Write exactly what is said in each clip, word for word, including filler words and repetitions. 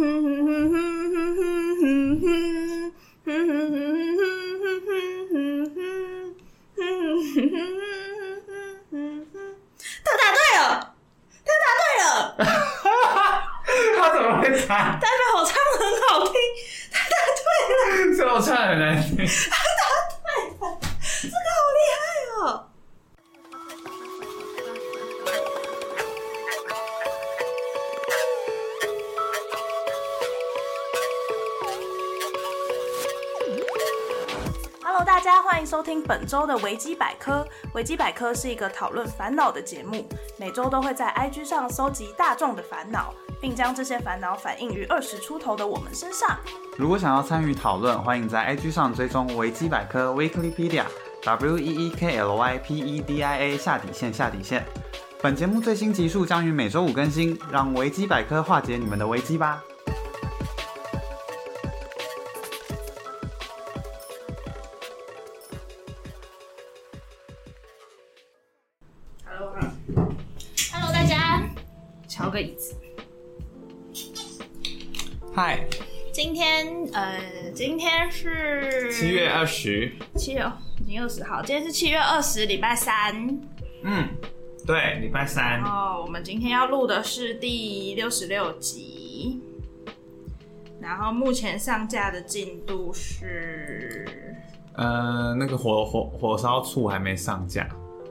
答对了，他答对了。 他怎么会猜？ 代表我唱得很好听，他答对了。 所以我唱得很难听。 他答对了，这个好厉害哦。Hello， 大家欢迎收听本周的维基百科。维基百科是一个讨论烦恼的节目，每周都会在 I G 上搜集大众的烦恼，并将这些烦恼反映于二十出头的我们身上。 如果想要参与讨论，欢迎在 I G 上追踪维基百科 Weeklypedia W E E K L Y P E D I A 下底线下底线。本节目最新集数将于每周五更新，让维基百科化解你们的危机吧。 Hello， 大家，敲个椅子。 嗨， 今天呃，今天是七月二十， 七月已经二十号，今天是七月二十，礼拜三。 嗯，对，礼拜三。 哦，我们今天要录的是第六十六集，然后目前上架的进度是， 呃，那个火火火烧醋还没上架。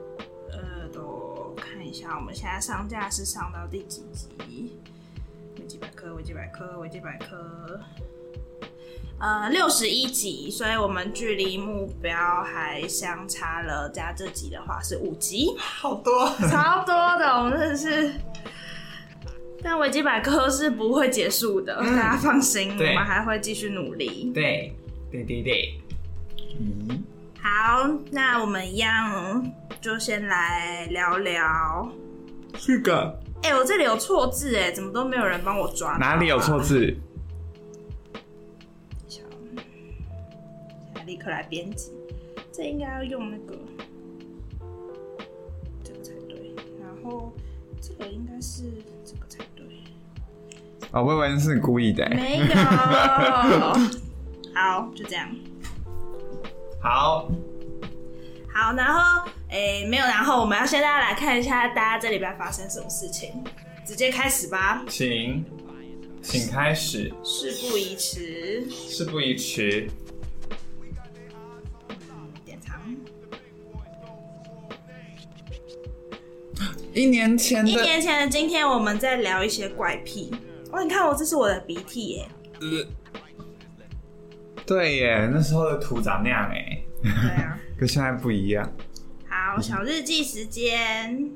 我们现在上架是上到第几集？维基百科，维基百科，维基百科，呃，六十一集，所以我们距离目标还相差了，加这集的话是五集， 好多， 超多的，我们真的是。但维基百科是不会结束的，嗯、大家放心，我们还会继续努力。 对，对对对。嗯， 好，那我们一样就先来聊聊。 是个， 哎、欸，我这里有错字哎，怎么都没有人帮我抓？ 哪里有错字？ 现在立刻来编辑，这应该要用那个，这个才对。然后这个应该是这个才对。 哦，我以为是你故意的。 没有。好，就这样。 好。 好，然后诶，没有，然后我们要先大家来看一下大家这礼拜发生什么事情，直接开始吧。 请，请开始。 事不宜迟。 事不宜迟。 嗯，点长。 一年前的， 一年前的今天，我们在聊一些怪癖。哦，你看我，这是我的鼻涕耶。 呃，对耶，那时候的图长那样哎。 对啊。 跟现在不一样。 好，小日记时间。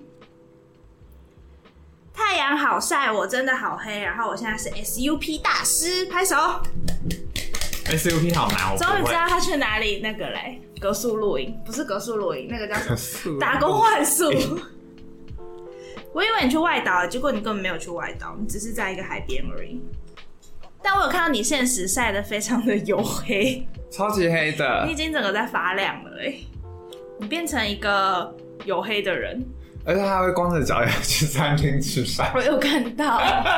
太阳好晒，我真的好黑。然后我现在是 S U P 大师，拍手。 S U P 好难，我终于知道他去哪里那个嘞，格数露营，不是格数露营，那个叫什么？打工换宿。我以为你去外岛，结果你根本没有去外岛，你只是在一个海边而已。但我有看到你现实晒得非常的黝黑， 超级黑的， 你已经整个在发亮了哎，你变成一个黝黑的人， 而且他还会光着脚去餐厅吃饭。 我有看到，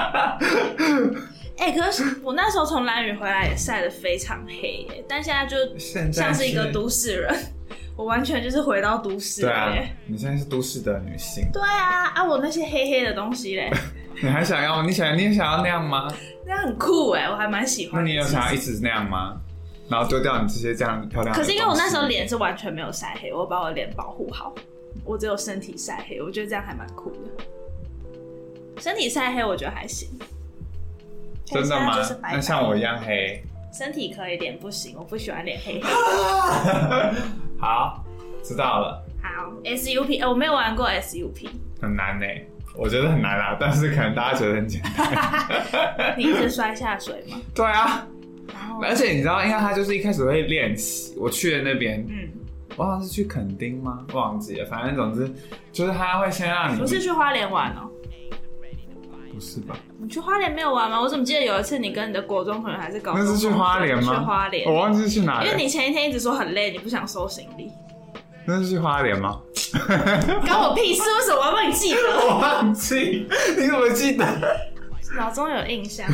哎、欸，可是我那时候从兰屿回来也晒得非常黑耶，但现在就像是一个都市人，我完全就是回到都市了耶。 对啊，你现在是都市的女性。 对啊，啊，我那些黑黑的东西嘞。 你还想要？你想你也想要那样吗？ 那样很酷哎，我还蛮喜欢的。 那你有想要一直那样吗？然后丢掉你这些这样漂亮的东西？ 可是因为我那时候脸是完全没有晒黑，我把我脸保护好，我只有身体晒黑，我觉得这样还蛮酷的。身体晒黑我觉得还行。 真的吗？ 就是白白， 那像我一样黑？ 身体可以，脸不行，我不喜欢脸黑黑。 好，知道了。 好 ，S U P， 欸，我没有玩过 S U P， 很难欸。我觉得很难啦，但是可能大家觉得很简单。 你一直摔下水吗？ 对啊，而且你知道，因为他就是一开始会练习，我去的那边，嗯，我好像是去垦丁吗？忘记了，反正总之就是他会先让你， 不是去花莲玩哦？ 不是吧？ 你去花莲没有玩吗？我怎么记得有一次你跟你的国中朋友还是高中， 那是去花莲吗？ 去花莲， 我忘记是去哪里， 因为你前一天一直说很累，你不想收行李。 那是去花莲吗？ 关我屁事！为什么我要帮你记得？ 我忘记，你怎么记得？ 脑中有印象。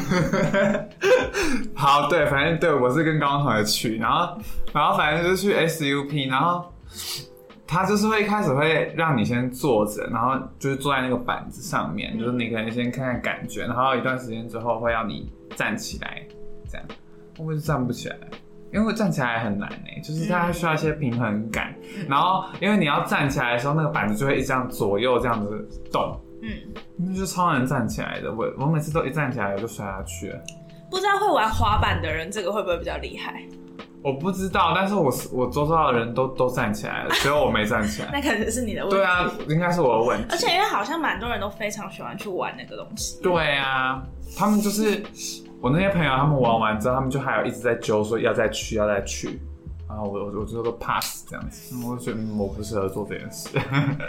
好，对，反正对我是跟高中同学去，然后然后反正就是去 S U P， 然后他就是会一开始会让你先坐着，然后就是坐在那个板子上面，就是你可能先看看感觉，然后一段时间之后会让你站起来，这样。我是站不起来，因为站起来很难诶、欸，就是它需要一些平衡感。嗯、然后因为你要站起来的时候，那个板子就会一直这样左右这样子动，嗯，那就超难站起来的。我我每次都一站起来我就摔下去了。 不知道会玩滑板的人，这个会不会比较厉害？ 我不知道，但是我我周遭的人都都站起来了，只有我没站起来。 那可能是你的问题。 对啊，应该是我的问题。 而且因为好像蛮多人都非常喜欢去玩那个东西。 对啊，他们就是我那些朋友，他们玩完之后，他们就还有一直在揪说要再去，要再去。然后我我我就都 pass 这样子，我就觉得、嗯、我不适合做这件事。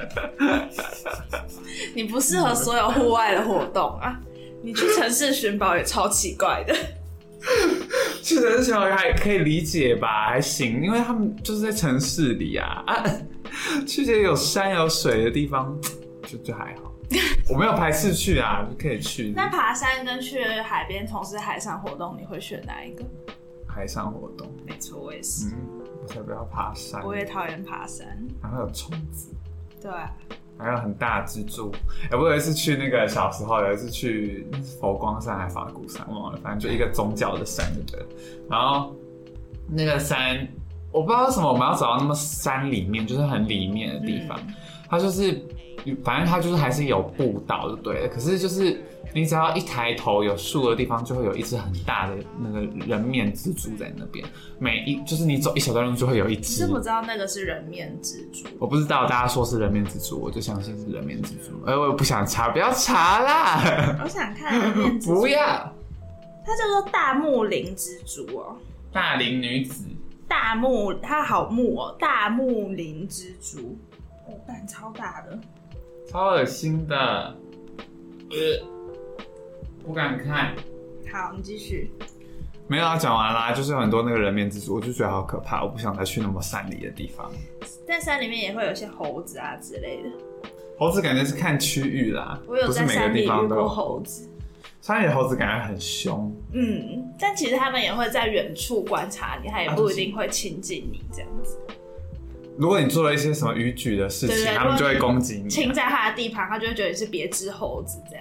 你不适合所有户外的活动啊！你去城市寻宝也超奇怪的。 去城市寻宝还可以理解吧，还行，因为他们就是在城市里啊啊，去这有山有水的地方就就还好。我没有排斥去啊，就可以去。 那爬山跟去海边从事海上活动，你会选哪一个？ 海上活动， 没错，我也是。 嗯，我才不要爬山。 我也讨厌爬山。 然后有虫子。对。还有很大的蜘蛛。哎、欸，我有一次去那个小时候，有一次去佛光山还是法鼓山，忘了，反正就一个宗教的山，对不对？然后那个山，我不知道为什么我们要走到那么山里面，就是很里面的地方，嗯、它就是。反正它就是还是有步道就对了，可是就是你只要一抬头有树的地方，就会有一只很大的那个人面蜘蛛在那边。每一就是你走一小段路就会有一只。 你知不知道那个是人面蜘蛛？ 我不知道，大家说是人面蜘蛛，我就相信是人面蜘蛛。哎，我不想查，不要查啦！ 我想看人面蜘蛛。 不要。 它叫做大木林蜘蛛哦。 大龄女子。 大木，它好木哦，大木林蜘蛛。哦，蛋超大的。 超恶心的，呃，不敢看。 好，你继续。 没有啊，讲完啦，就是有很多那个人面蜘蛛，我就觉得好可怕，我不想再去那么山里的地方。 在山里面也会有些猴子啊之类的。 猴子感觉是看区域啦， 我有在山里遇过猴子。 山里的猴子感觉很凶。 嗯，但其实他们也会在远处观察你，他也不一定会亲近你这样子。 如果你做了一些什么逾矩的事情，对对对，他们就会攻击你。 侵在他的地盘，他就会觉得你是别只猴子这样。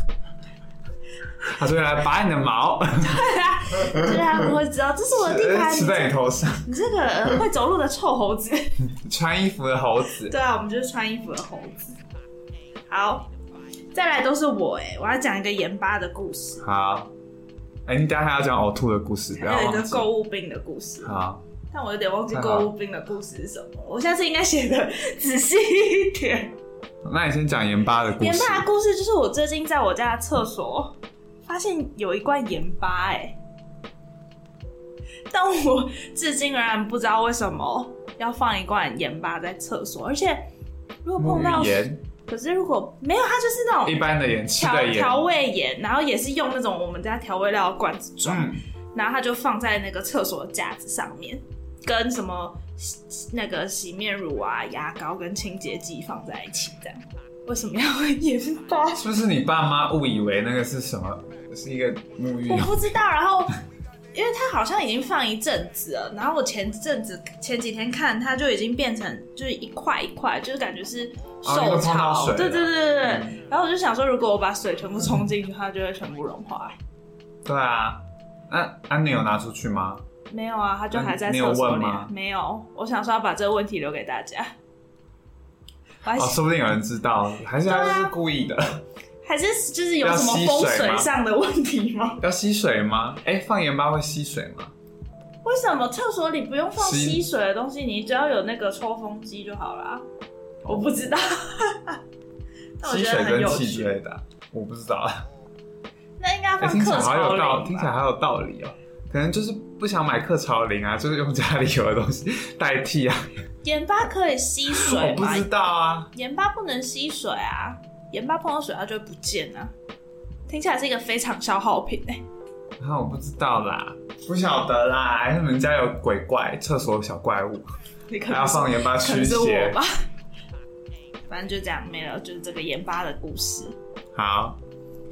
他就会来拔你的毛。 对啊，就是他们会知道这是我的地盘， 吃在你头上。 你这个会走路的臭猴子。 穿衣服的猴子。 对啊，我们就是穿衣服的猴子。好，再来都是我哎、欸，我要讲一个盐巴的故事。 好，哎、欸，你等一下还要讲呕吐的故事， 还有一个购物病的故事。 好。 但我有点忘记购物兵的故事是什么，我下次应该写的仔细一点。 那你先讲盐巴的故事。 盐巴的故事就是我最近在我家的厕所发现有一罐盐巴、欸，但我至今仍然不知道为什么要放一罐盐巴在厕所，而且如果碰到盐， 可是如果没有，它就是那种一般的盐，吃的盐， 调味盐，然后也是用那种我们家调味料的罐子装，嗯、然后它就放在那个厕所的架子上面。跟什么那个洗面乳啊、牙膏跟清洁剂放在一起，这样为什么要盐巴？ 是不是你爸妈误以为那个是什么？是一个沐浴？ 我不知道。然后，因为它好像已经放一阵子了，然后我前阵子前几天看，它就已经变成就是一块一块，就是感觉是受潮。 哦、 对对对对对。嗯、然后我就想说，如果我把水全部冲进去，它就会全部融化。 对啊，那安妮有拿出去吗？ 没有啊，他就还在厕所里、啊。没有，我想说要把这个问题留给大家。 哦，说不定有人知道，还是他是故意的，啊、 还是就是有什么风水上的问题吗？ 要吸水吗？哎、欸，放盐巴会吸水吗？ 为什么厕所里不用放吸水的东西？你只要有那个抽风机就好了。哦、我不知道，但我觉得很有趣。吸水跟气之类的，我不知道。 那应该要放克潮灵吧？ 听起来好有道理哦。可能就是不想买克潮灵啊，就是用家里有的东西代替啊。 盐巴可以吸水吗？ 我不知道啊。 盐巴不能吸水啊，盐巴碰到水它就会不见啊。听起来是一个非常消耗品哎、欸。 啊，我不知道啦，不晓得啦，还是你们家有鬼怪，厕所有小怪物，还要放盐巴驱邪吧？ 反正就这样没了，就是这个盐巴的故事。 好。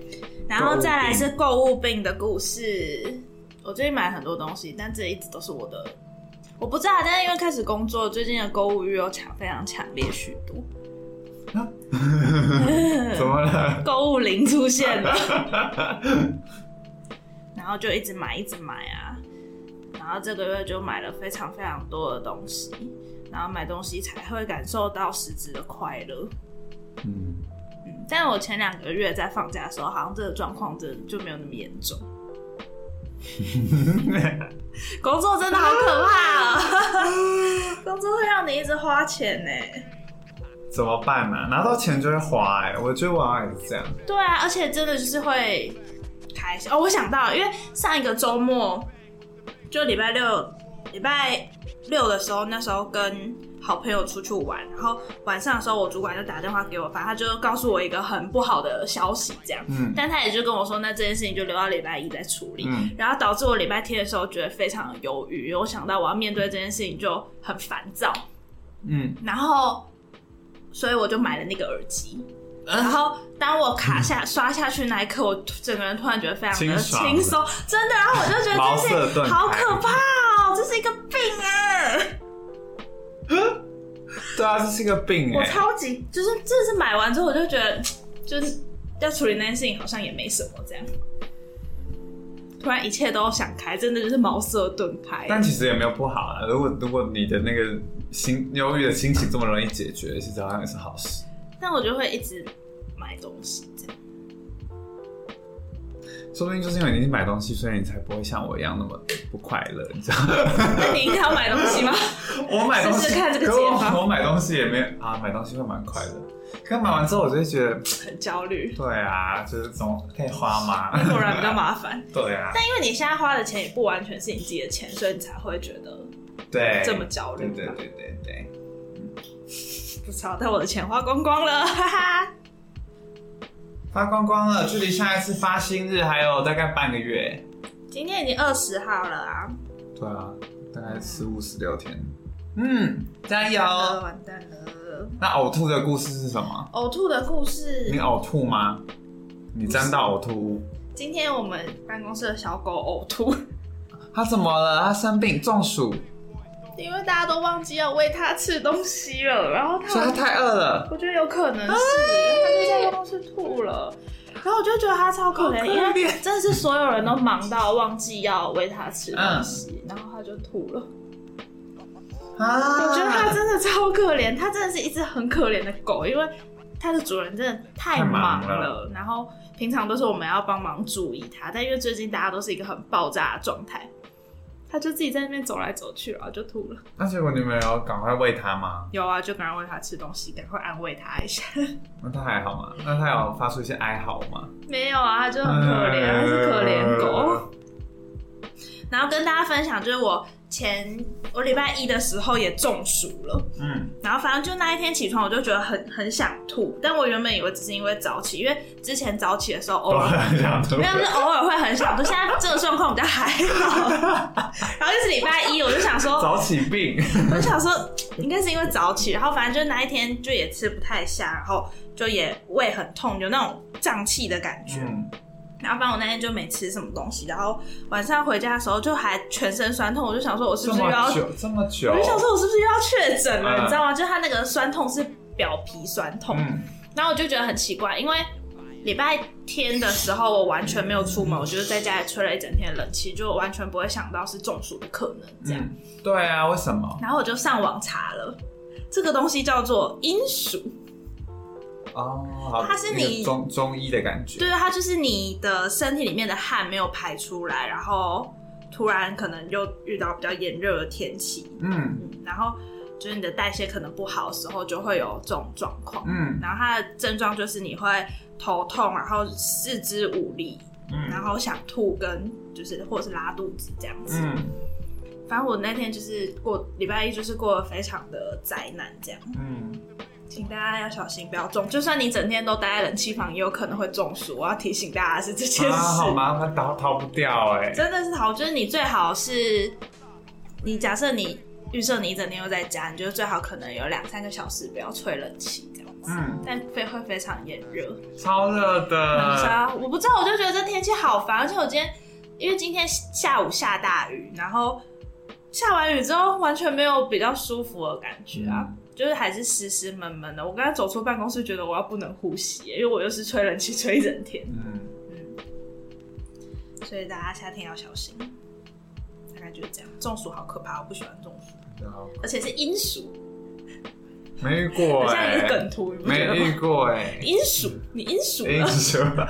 然后再来是购物病的故事。我最近买了很多东西，但这一直都是我的，我不知道，但是因为开始工作，最近的购物欲又强，非常强烈许多。 啊、怎么了？ 购物灵出现了，然后就一直买，一直买啊。然后这个月就买了非常非常多的东西，然后买东西才会感受到实质的快乐。嗯嗯，但我前两个月在放假的时候，好像这个状况真的就没有那么严重。工作真的好可怕啊！工作会让你一直花钱呢。 怎么办呢、啊？拿到钱就会花哎、欸，我觉得我好像也是这样。 对啊，而且真的就是会开心哦。我想到了，因为上一个周末就礼拜六，礼拜六的时候，那时候跟好朋友出去玩，然后晚上的时候，我主管就打电话给我，反正他就告诉我一个很不好的消息，这样。嗯。但他也就跟我说，那这件事情就留到礼拜一再处理。嗯。然后导致我礼拜天的时候觉得非常的忧郁，因为我想到我要面对这件事情就很烦躁。嗯。然后。所以我就买了那个耳机，嗯、然后当我卡下、嗯、刷下去那一刻，我整个人突然觉得非常的轻松，真的。然后我就觉得这是好可怕哦，这是一个病哎。 对啊，这是一个病哎。 我超级就是真的是买完之后，我就觉得就是要处理那件事情好像也没什么这样。突然一切都想开，真的就是茅塞顿开。 但其实也没有不好啊，如果如果你的那个心忧郁的心情这么容易解决，其实好像也是好事。 但我就会一直买东西，这样。 说不定就是因为你买东西，所以你才不会像我一样那么不快乐，你知道吗？ 那你应该要买东西吗？ 我买东西， 试试看这个解法。 我, 我买东西也没有啊，买东西会蛮快乐。可买完之后，我就会觉得很焦虑。 对啊，就是总可以花嘛， 果然比较麻烦。 对啊。 但因为你现在花的钱也不完全是你自己的钱，所以你才会觉得对这么焦虑。 对对对对对。 不知道，但我的钱花光光了，哈哈。 发光光了，距离下一次发薪日还有大概半个月。 今天已经二十号了啊。 对啊，大概十五十六天。嗯，加油！ 完蛋了。 那呕吐的故事是什么？ 呕吐的故事。 你呕吐吗？你沾到呕吐物？ 今天我们办公室的小狗呕吐。 它怎么了？它生病中暑。 因为大家都忘记要喂它吃东西了，然后它所以它太饿了。 我觉得有可能是，它就在办公室吐了。然后我就觉得它超可怜，因为真的是所有人都忙到忘记要喂它吃东西，嗯、然后它就吐了。啊！我觉得它真的超可怜，它真的是一只很可怜的狗，因为它的主人真的太忙了， 太忙了然后平常都是我们要帮忙注意它，但因为最近大家都是一个很爆炸的状态。他就自己在那边走来走去，然后就吐了。 那结果你们有赶快喂他吗？ 有啊，就赶快喂他吃东西，赶快安慰他一下。 那他还好吗？那他有发出一些哀嚎吗？ 没有啊，他就很可怜，他是可怜狗。然后跟大家分享，就是我前我礼拜一的时候也中暑了，嗯，然后反正就那一天起床，我就觉得很很想吐，但我原本以为只是因为早起，因为之前早起的时候偶尔很想吐， 没有，就是偶尔会很想吐，现在这个状况比较还好。然后就是礼拜一，我就想说早起病， 我就想说应该是因为早起，然后反正就那一天就也吃不太下，然后就也胃很痛，有那种胀气的感觉。嗯，然后反正我那天就没吃什么东西，然后晚上回家的时候就还全身酸痛，我就想说我是不是又要这么久这么久， 我就想说我是不是又要确诊了、嗯、你知道吗？就他那个酸痛是表皮酸痛、嗯、然后我就觉得很奇怪，因为礼拜天的时候我完全没有出门，我就是在家里吹了一整天的冷气，就完全不会想到是中暑的可能这样、嗯、 对啊，为什么？ 然后我就上网查了这个东西叫做阴暑哦，好， 它是你中中医的感觉， 对，它就是你的身体里面的汗没有排出来，然后突然可能又遇到比较炎热的天气，嗯, 嗯，然后就是你的代谢可能不好的时候就会有这种状况，嗯，然后它的症状就是你会头痛，然后四肢无力，嗯，然后想吐跟就是或者是拉肚子这样子，嗯，反正我那天就是过礼拜一就是过得非常的灾难这样，嗯。请大家要小心，不要中。就算你整天都待在冷气房，也有可能会中暑。我要提醒大家是这件事。啊， 好麻烦，逃逃不掉哎、欸！ 真的是逃，就是你最好是，你假设你预设你一整天都在家，你就最好可能有两三个小时不要吹冷气这样子。 子，嗯、但非会非常炎热， 超热的。 是啊，我不知道，我就觉得这天气好烦，而且我今天因为今天下午下大雨，然后下完雨之后完全没有比较舒服的感觉啊。嗯，就是还是湿湿闷闷的。我刚才走出办公室，觉得我要不能呼吸，因为我又是吹冷气吹一整天。嗯嗯，所以大家夏天要小心。大概就是这样。中暑好可怕，我不喜欢中暑，而且是阴暑。 没遇过哎、欸， 像一个梗图， 没遇过哎、欸。 阴暑，你阴暑了。 阴暑了。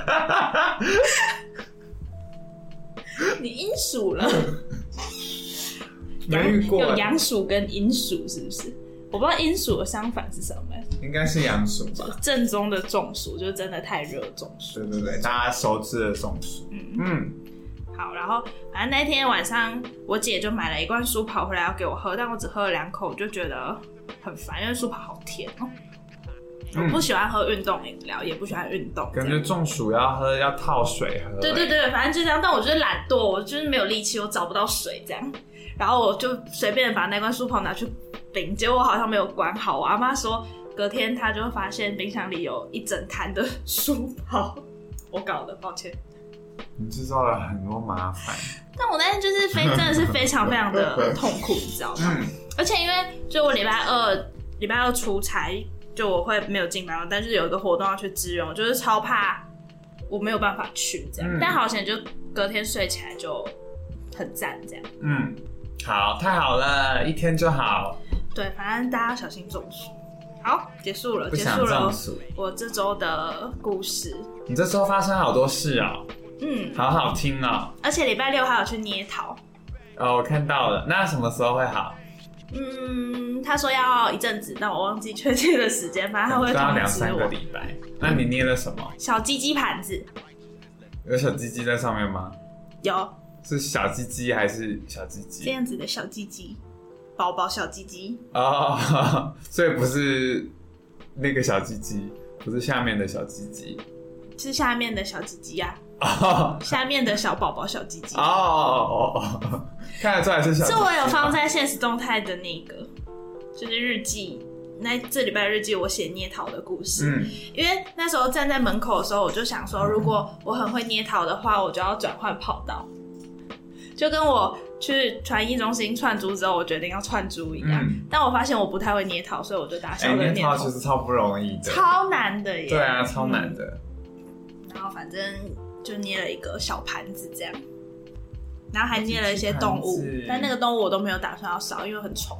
你阴暑了。 没遇过、欸。 有阳暑跟阴暑是不是？我不知道阴暑的相反是什么、欸， 应该是阳暑吧。 正宗的中暑就是真的太热中暑。 对对对，大家熟知的中暑。嗯嗯。 好，然后反正那天晚上我姐就买了一罐舒跑回来要给我喝，但我只喝了两口，我就觉得很烦，因为舒跑好甜哦、喔。嗯、我不喜欢喝运动饮料，也不喜欢运动。 感觉中暑要喝要套水喝、欸。 对对对，反正就这样。但我就是懒惰，我就是没有力气，我找不到水这样。然后我就随便把那罐舒跑拿去冰，结果我好像没有管好。我阿妈说，隔天她就发现冰箱里有一整坛的舒跑，我搞的，抱歉。 你制造了很多麻烦。 但我那天就是非真的是非常非常的痛苦，你知道吗？嗯、而且因为就我礼拜二礼拜二出差，就我会没有进班，但是有一个活动要去支援，我就是超怕我没有办法去这样。嗯、但好险，就隔天睡起来就很赞这样。 嗯，好，太好了，一天就好。 对，反正大家要小心中暑。好，结束了，结束了我这周的故事。 你这周发生好多事哦。嗯，好好听哦。 而且礼拜六还有去捏陶。 哦，我看到了。那什么时候会好？ 嗯，他说要一阵子，但我忘记确切的时间，反正他会通知我。 两三个礼拜。那你捏了什么？ 小鸡鸡盘子。 有小鸡鸡在上面吗？ 有。 是小鸡鸡还是小鸡鸡？ 这样子的小鸡鸡，宝宝小鸡鸡。 哦，所以不是那个小鸡鸡，不是下面的小鸡鸡， 是下面的小鸡鸡呀。哦，下面的小宝宝小鸡鸡。哦哦哦，看得出来是小鸡鸡。 这我有放在限时动态的那个，就是日记。那这礼拜日记我写捏陶的故事，嗯，因为那时候站在门口的时候，我就想说，如果我很会捏陶的话，我就要转换跑道。就跟我去传艺中心串珠之后，我决定要串珠一样，嗯、但我发现我不太会捏陶，所以我就打消了念头。 欸、捏陶其实超不容易的， 超难的耶。 对啊，超难的。 嗯、然后反正就捏了一个小盘子这样，然后还捏了一些动物，但那个动物我都没有打算要烧，因为很丑。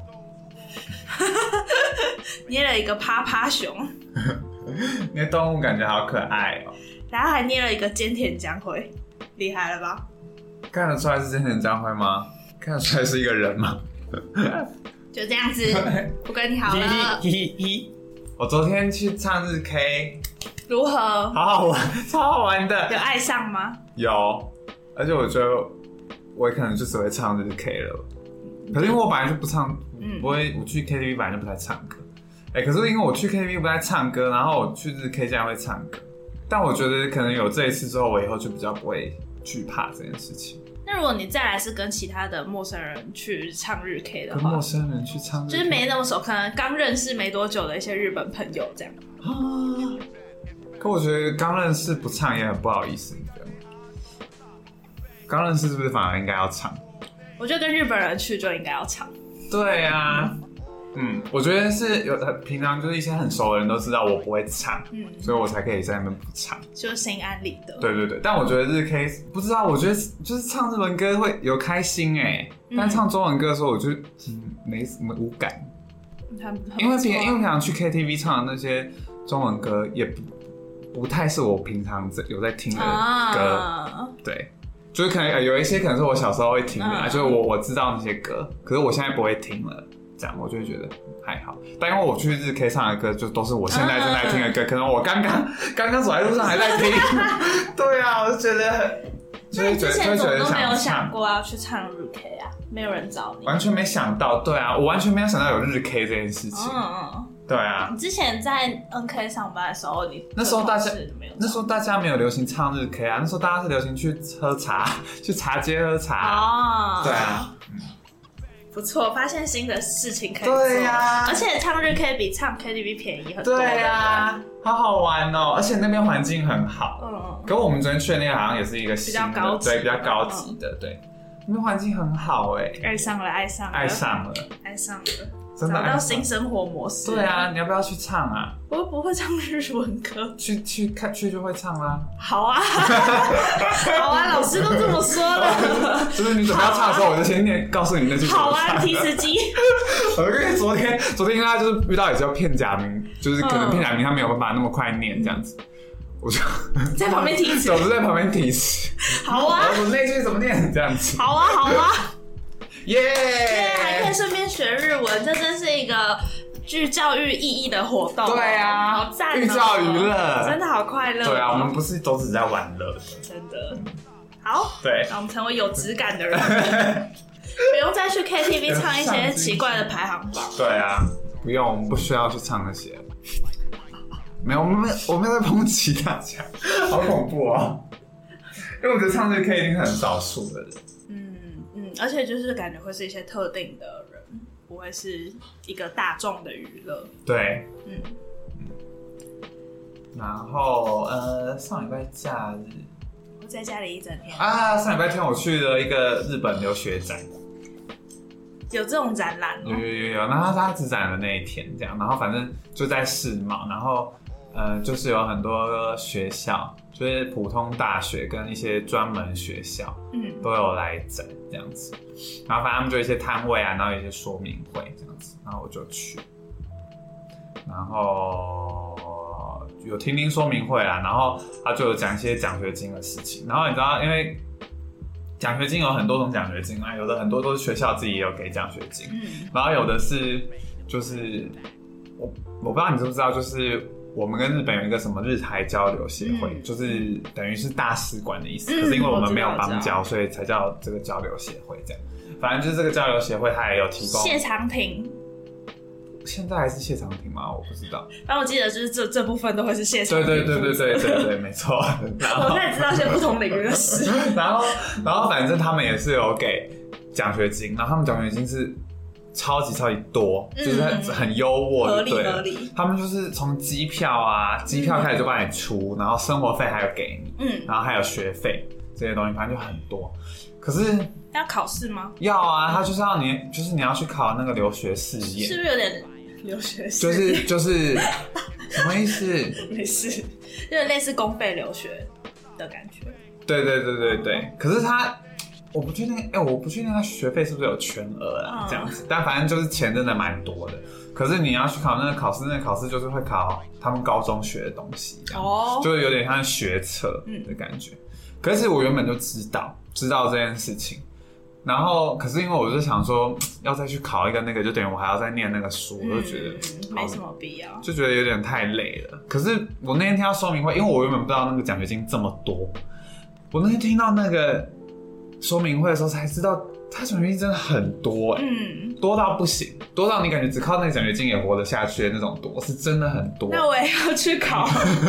捏了一个趴趴熊， 那动物感觉好可爱哦。 然后还捏了一个菅田将晖，厉害了吧？ 看得出来是菅田将晖吗？看得出来是一个人吗？ 就这样子，不跟你好了。 我昨天去唱日 K， 如何？ 好好玩，超好玩的。 有爱上吗？ 有，而且我觉得我可能就只会唱日 K 了。可是因为我本来就不唱，嗯、不会，我去 K T V 本来就不太唱歌。哎、欸，可是因为我去 K T V 不太唱歌，然后我去日 K 竟然会唱歌。但我觉得可能有这一次之后，我以后就比较不会惧怕这件事情。 那如果你再来是跟其他的陌生人去唱日 K 的话， 跟陌生人去唱日 K， 就是没那么熟，可能刚认识没多久的一些日本朋友这样。啊！ 可我觉得刚认识不唱也很不好意思，你觉得吗？刚认识是不是反而应该要唱？ 我觉得跟日本人去就应该要唱。 对啊。嗯嗯，我觉得是有平常就是一些很熟的人都知道我不会唱，嗯，所以我才可以在那边不唱， 就心安理得。 对对对，但我觉得日 K 不知道，我觉得就是唱日文歌会有开心哎、欸，嗯、但唱中文歌的时候，我就嗯没什么无感。因为平因为平常去 K T V 唱的那些中文歌也不不太是我平常有在听的歌，啊、对，就是可能有一些可能是我小时候会听的、啊，嗯、就是我我知道那些歌，可是我现在不会听了。这样我就会觉得还好，但因为我去日 K 唱的歌就都是我现在正在听的歌，可能我刚刚刚刚走在路上还在听。对啊，我就觉得， 那你之前怎么都没有想过要去唱日 K 啊？没有人找你？ 完全没想到，对啊，我完全没有想到有日 K 这件事情。嗯嗯，对啊。 你之前在 N K 上班的时候，你那时候大家那时候大家没有流行唱日 K 啊，那时候大家是流行去喝茶，去茶街喝茶。哦，对啊。 不错，发现新的事情可以做。 对呀、啊， 而且唱日 K 比唱 K T V 便宜很多。 对呀、啊，好好玩哦！而且那边环境很好。嗯。可我们昨天去的那个好像也是一个新的， 比较高级对，比较高级的，嗯、对。那边环境很好哎、 欸。爱上了，爱上了， 爱上了， 爱上了。 真的找到新生活模式。 对啊，你要不要去唱啊？ 我又不会唱日文歌。 去去看去就会唱啦。 好啊，好啊，老师都这么说了。 就是你准备要唱的时候，啊、我就先念告诉你那句。 好啊，提词机。 我因为昨天昨天因为他就是遇到也是要片假名，就是可能片假名他没有办法那么快念这样子，我就在旁边提词。 我就在旁边提词。 好啊。 我那句怎么念这样子？ 好啊，好啊。 耶！ Yeah! 还可以顺便学日文，这真是一个具教育意义的活动。 对啊， 好赞哦！ 寓教于乐， 真的好快乐。 对啊，我们不是都只在玩乐的。 真的。好， 对， 让我们成为有质感的人，不用再去 K T V 唱一些奇怪的排行榜。 对啊，不用，我们不需要去唱那些。没有，我们没有，我们在抨击大家，好恐怖哦！因为我觉得唱这 K 一定是很少数的人。 而且就是感觉会是一些特定的人，不会是一个大众的娱乐。 对，嗯嗯。然后呃，上礼拜假日， 我在家里一整天啊。上礼拜天我去了一个日本留学展， 有这种展览哦？ 有有有有。然后他只展了那一天这样，然后反正就在世贸，然后呃，就是有很多学校。就是普通大学跟一些专门学校，嗯，都有来展这样子，然后反正他们就有一些摊位啊，然后有一些说明会这样子，然后我就去，然后有听听说明会啦，然后他就有讲一些奖学金的事情，然后你知道，因为奖学金有很多种奖学金啊，有的很多都是学校自己也有给奖学金，嗯，然后有的是就是我我不知道你知不知道，就是。我们跟日本有一个什么日台交流协会，嗯、就是等于是大使馆的意思。嗯、可是因为我们没有邦交，所以才叫这个交流协会这样。反正就是这个交流协会，它也有提供。 谢长廷。 现在还是谢长廷吗？我不知道。 反正我记得就是这这部分都会是谢长廷。 对对对对对对对，没错。 我才知道一些不同领域的事。 然后然后反正他们也是有给奖学金，然后他们奖学金是。超级超级多，就是很很优渥的，对了。他们就是从机票啊，机票开始就帮你出，然后生活费还有给你，嗯，然后还有学费这些东西，反正就很多。可是要考试吗？ 要啊，他就是要你，就是你要去考那个留学试验， 是不是有点留学试验？就是就是什么意思？ 没事，有点类似公费留学的感觉。 对对对对对，可是他。我不确定，哎、欸，我不确定他学费是不是有全额啊，嗯、这样子，但反正就是钱真的蛮多的。可是你要去考那个考试，那个考试就是会考他们高中学的东西，哦，就是有点像学测的感觉。嗯、可是我原本就知道知道这件事情，然后可是因为我就想说要再去考一个那个，就等于我还要再念那个书，我、嗯、就觉得没什么必要， 就觉得有点太累了。可是我那天听到说明会，因为我原本不知道那个奖学金这么多，我那天听到那个。说明会的时候才知道，他奖学金真的很多哎、欸，嗯，多到不行，多到你感觉只靠那个奖学金也活得下去的那种多，是真的很多。 那我也要去考，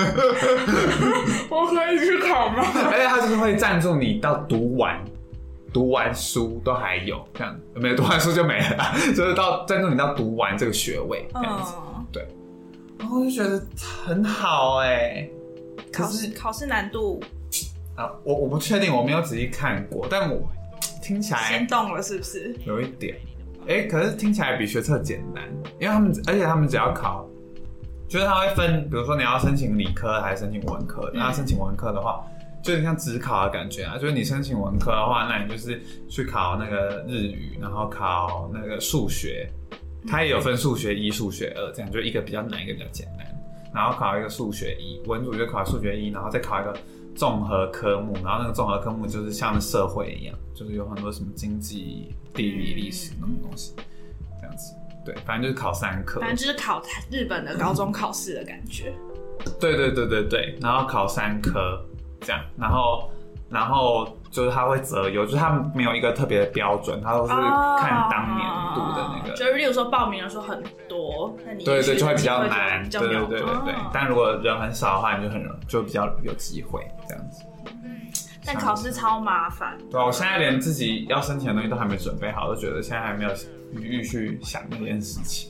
我可以去考吗？ 而且他就是会赞助你到读完，读完书都还有这样，没有读完书就没了，就是到赞助你到读完这个学位这样子，嗯、对。然后我就觉得很好哎、欸， 考试考试难度。 啊，我我不确定，我没有仔细看过，但我听起来先动了是不是？ 有一点，哎、欸，可是听起来比学测简单，因为他们，而且他们只要考，就是他会分，比如说你要申请理科还是申请文科，那、嗯、申请文科的话，就有点像指考的感觉啊，就是你申请文科的话，那你就是去考那个日语，然后考那个数学，它也有分数学一、数学二，这样就一个比较难，一个比较简单，然后考一个数学一，文组就考数学一，然后再考一个。综合科目，然后那个综合科目就是像社会一样，就是有很多什么经济、地理、历史那种东西，这样子。对，反正就是考三科， 反正就是考日本的高中考试的感觉。 对对对对对，然后考三科这样，然后然后就是他会择优，就是他没有一个特别的标准，他都是看当年度的那个。 就是例如说报名的时候很多，那你对对就会比较难，对对对对对。但如果人很少的话，你就很就比较有机会这样子。 但考试超麻烦。 对啊，我现在连自己要申请的东西都还没准备好，就觉得现在还没有余裕去想那件事情。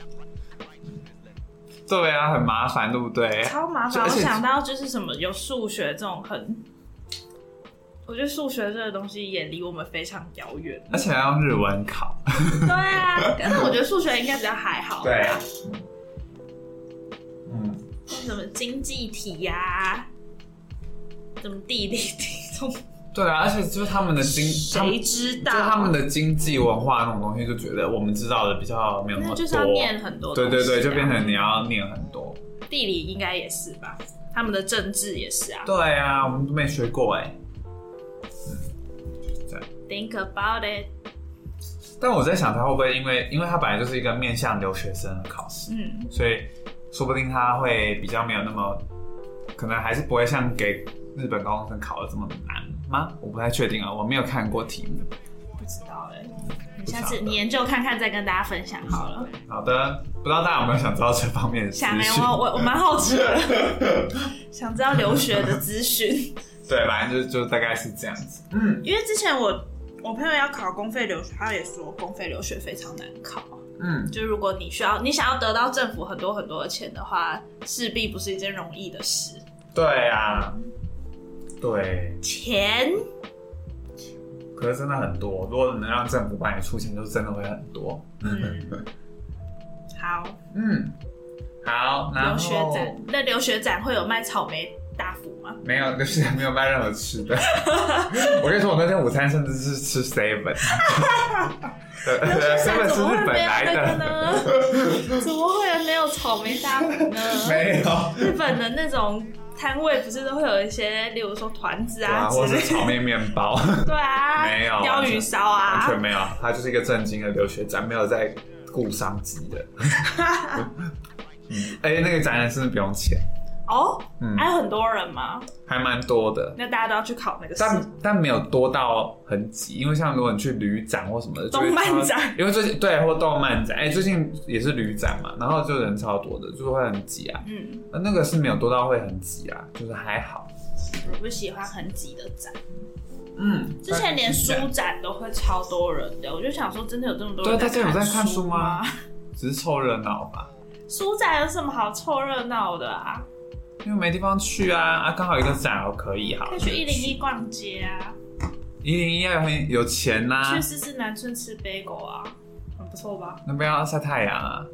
对啊，很麻烦，对不对？ 超麻烦。我想到就是什么有数学这种很，我觉得数学这个东西也离我们非常遥远， 而且还要用日文考。 对啊，但是我觉得数学应该比较还好。 对啊。嗯。 什么经济题呀、啊，什么地理题这种。 对啊，而且就是他们的经， 谁知道？ 就他们的经济文化那种东西，就觉得我们知道的比较没有那么多。 那就是要念很多东西、啊。 对对对，就变成你要念很多。 地理应该也是吧？他们的政治也是啊。 对啊，我们都没学过哎、欸。嗯， Think about it。 但我在想，他会不会因为，因为他本来就是一个面向留学生的考试，嗯，所以说不定他会比较没有那么，可能还是不会像给日本高中生考的这么难吗？我不太确定啊，我没有看过题目， 不知道哎、欸。你下次你研究看看，再跟大家分享好了。 好的，不知道大家有没有想知道这方面的资讯？ 想哎、我我我蛮好奇的，想知道留学的资讯。 对，反正就就大概是这样子。嗯， 因为之前我我朋友要考公费留学，他也说公费留学非常难考。嗯，就如果你需要你想要得到政府很多很多的钱的话，势必不是一件容易的事。 对啊。对， 钱， 可是真的很多。如果能让政府帮你出钱，就真的会很多。嗯， 好， 嗯，好。然后留学展，那留学展会有卖草莓大福吗？ 没有，留学展没有卖任何吃的。我跟你说，我那天午餐甚至是吃 seven。 对 ，seven 是日本来的呢？怎么会没有草莓大福呢？ 没有， 日本的那种。摊位不是都会有一些，例如说团子啊， 或者是炒面面包。 对啊， 没有鲷鱼烧啊， 完全没有，它就是一个正经的留学展，没有在顾商机的。嗯，而且那个展览是不是不用钱？ 哦，嗯，还有很多人吗？ 还蛮多的。 那大家都要去考那个试， 但但没有多到很挤，因为像如果你去旅展或什么的， 动漫展， 因为最近对或动漫展，哎、欸，最近也是旅展嘛，然后就人超多的，就是会很挤啊。嗯，那个是没有多到会很挤啊，就是还好。 我不喜欢很挤的展。嗯，之前连书展都会超多人的，我就想说，真的有这么多人在看书吗？ 对，大家有在看书吗？只是凑热闹吧。 书展有什么好凑热闹的啊？ 因为没地方去啊，啊，刚好有一个展哦，可以好。 可以去一零一逛街啊。 一零一要很有钱呐、啊。 去四四南村吃 bagel 啊，很不错吧？ 那边要晒太阳啊。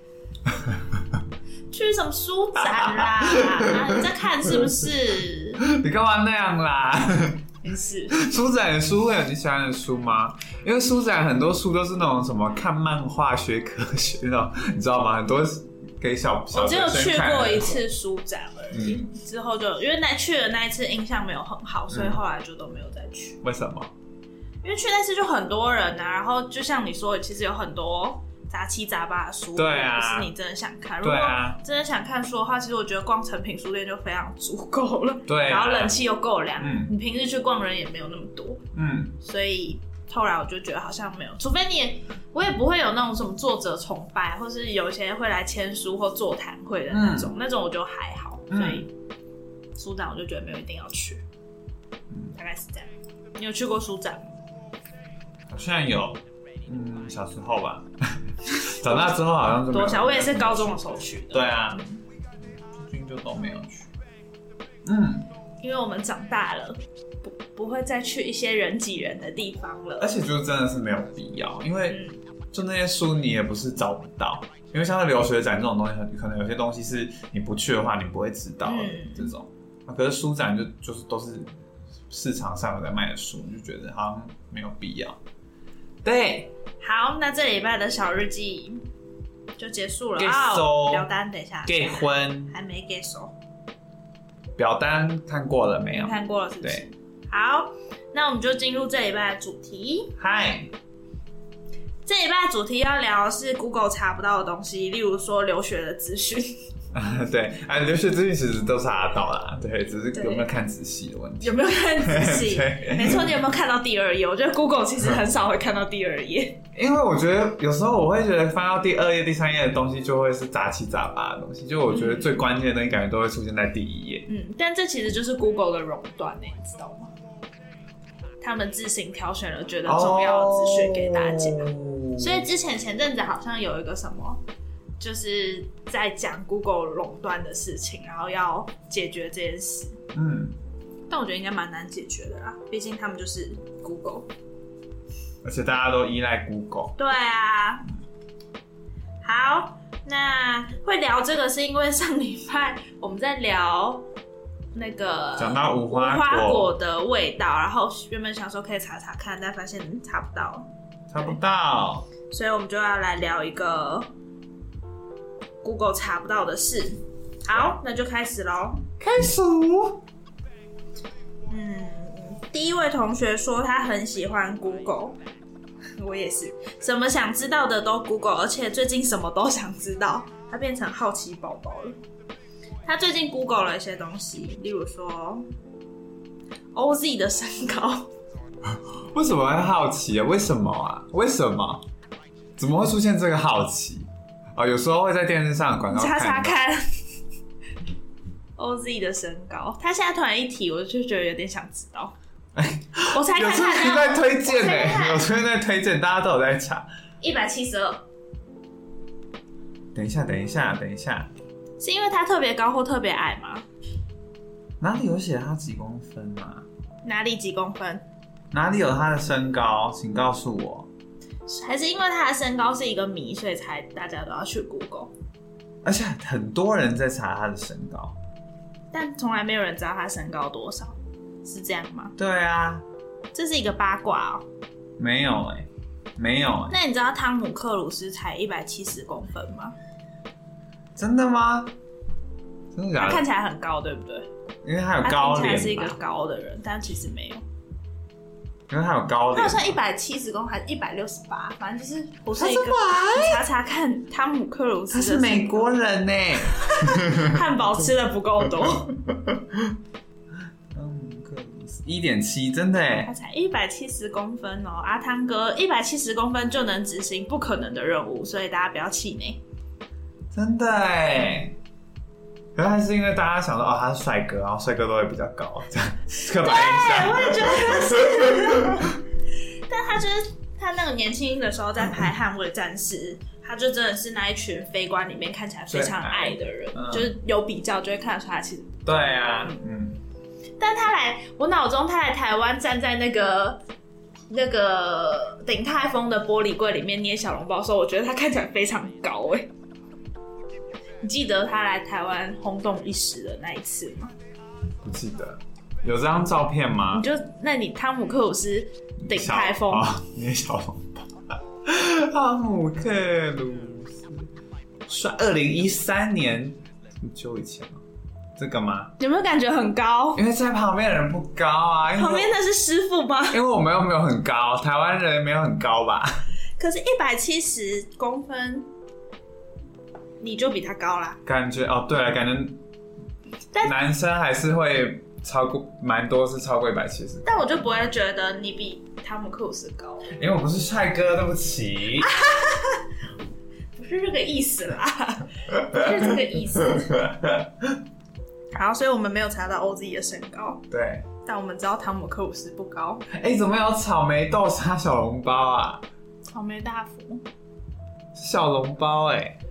去什么书展啦？啊、你在看是不是？ 你干嘛那样啦？ 没事。 书展的书会有你喜欢的书吗？因为书展很多书都是那种什么看漫画学科学那种，你知道吗？很多给小小学生看。 我只有去过一次书展而已，嗯、之后就因为那去的那一次印象没有很好，所以后来就都没有再去。 为什么？ 因为去那次就很多人啊，然后就像你说的，其实有很多杂七杂八的书， 对啊， 不是你真的想看。如果真的想看书的话，其实我觉得逛诚品书店就非常足够了。 对、啊， 然后冷气又够凉，嗯、你平时去逛人也没有那么多，嗯，所以后来我就觉得好像没有，除非你也，我也不会有那种什么作者崇拜，或是有一些会来签书或座谈会的那种，嗯、那种我就还好，所以书展我就觉得没有一定要去，嗯、大概是这样。你有去过书展吗？ 好像有。嗯，小时候吧，长大之后好像是多小，我也是高中的时候去的。 对啊，最近就都没有去。嗯， 因为我们长大了，不不会再去一些人挤人的地方了。 而且就真的是没有必要，因为就那些书你也不是找不到，因为像是留学展这种东西，可能有些东西是你不去的话你不会知道的、嗯、这种。可是书展就就是都是市场上有在卖的书，就觉得好像没有必要。对， 好，那这礼拜的小日记就结束了啊、哦。 表单等一下， 结婚还没给收。 表单看过了没有？ 看过了是不是？对，好，那我们就进入这礼拜的主题。 嗨， 这礼拜的主题要聊的是 Google 查不到的东西，例如说留学的资讯。 对，啊，留学资讯其实都查得到啦，对，只是有没有看仔细的问题。 有没有看仔细？没错，你有没有看到第二页？我觉得 Google 其实很少会看到第二页， 因为我觉得有时候我会觉得翻到第二页、第三页的东西就会是杂七杂八的东西，就我觉得最关键的东西感觉都会出现在第一页。 嗯，但这其实就是 Google 的垄断欸，你知道吗？ 他们自行挑选了觉得重要的资讯给大家。 哦、 所以之前前阵子好像有一个什么，就是在讲 Google 垄断的事情，然后要解决这件事。 嗯， 但我觉得应该蛮难解决的啦，毕竟他们就是 Google， 而且大家都依赖 Google。 对啊。好，那会聊这个是因为上礼拜我们在聊那个讲到无花果无花果的味道，然后原本想说可以查查看，但发现查不到， 查不到， 所以我们就要来聊一个 Google 查不到的事。好，那就开始咯。 开始。 嗯，第一位同学说他很喜欢 Google。我也是，什么想知道的都 Google， 而且最近什么都想知道，他变成好奇宝宝了。他最近 Google 了一些东西，例如说 O Z 的身高。 为什么会好奇啊？为什么啊？为什么？怎么会出现这个好奇？哦，有时候会在电视上的广告看到。 查查看 O Z 的身高，他现在突然一提，我就觉得有点想知道。我才看看， 有人在推荐呢，有人在推荐，大家都有在查。 一百七十二。 等一下，等一下，等一下， 是因为他特别高或特别矮吗？ 哪里有写他几公分啊？ 哪里几公分？ 哪里有他的身高？请告诉我。 还是因为他的身高是一个谜，所以才大家都要去 Google？ 而且很多人在查他的身高， 但从来没有人知道他身高多少。是这样吗？ 对啊， 这是一个八卦哦。 没有哎、欸，没有哎、欸。 那你知道汤姆克鲁斯才一百七十公分吗？ 真的吗？真的假的？ 他看起来很高，对不对？ 因为他有高脸吧。 他听起来是一个高的人，但其实没有。 因为他有高脸。 他好像一百七十公分，还是一百六十八，反正就是不是一个。你查查看汤姆克鲁斯的。 他是美国人呢、欸， 汉堡吃的不够多。 一点七，真的哎， 他才一百七十公分哦，阿汤哥一百七十公分就能执行不可能的任务，所以大家不要气馁。 真的哎，可是还是因为大家想说哦他是帅哥，然后帅哥都会比较高，这样刻板印象。 对，我也觉得是。但他就是他那个年轻的时候在拍《捍卫战士》，他就真的是那一群飞官里面看起来非常矮的人，嗯、就是有比较就会看得出他其实对啊，嗯。 但他来，我脑中他来台湾站在那个那个鼎泰丰的玻璃柜里面捏小笼包的时候，我觉得他看起来非常高哎、欸。你记得他来台湾轰动一时的那一次吗？ 不记得，有这张照片吗？ 你就那你汤姆克鲁斯鼎泰丰捏小笼包，汤姆克鲁斯，帅，二零一三年，很久以前了。这个吗？ 有没有感觉很高？ 因为在旁边的人不高啊。 旁边的是师傅吗？ 因为我们又没有很高，台湾人没有很高吧？ 可是一百七十公分，你就比他高啦。 感觉哦，对了，感觉男生还是会超过蛮多，是超过一百七十。 但我就不会觉得你比汤姆克鲁斯高， 因为我不是帅哥，对不起。 不是这个意思啦，不是这个意思。好，所以我们没有查到 O Z 的身高。 对， 但我们知道汤姆克鲁斯不高。 哎、欸，怎么有草莓豆沙小笼包啊？ 草莓大福， 小笼包哎、欸。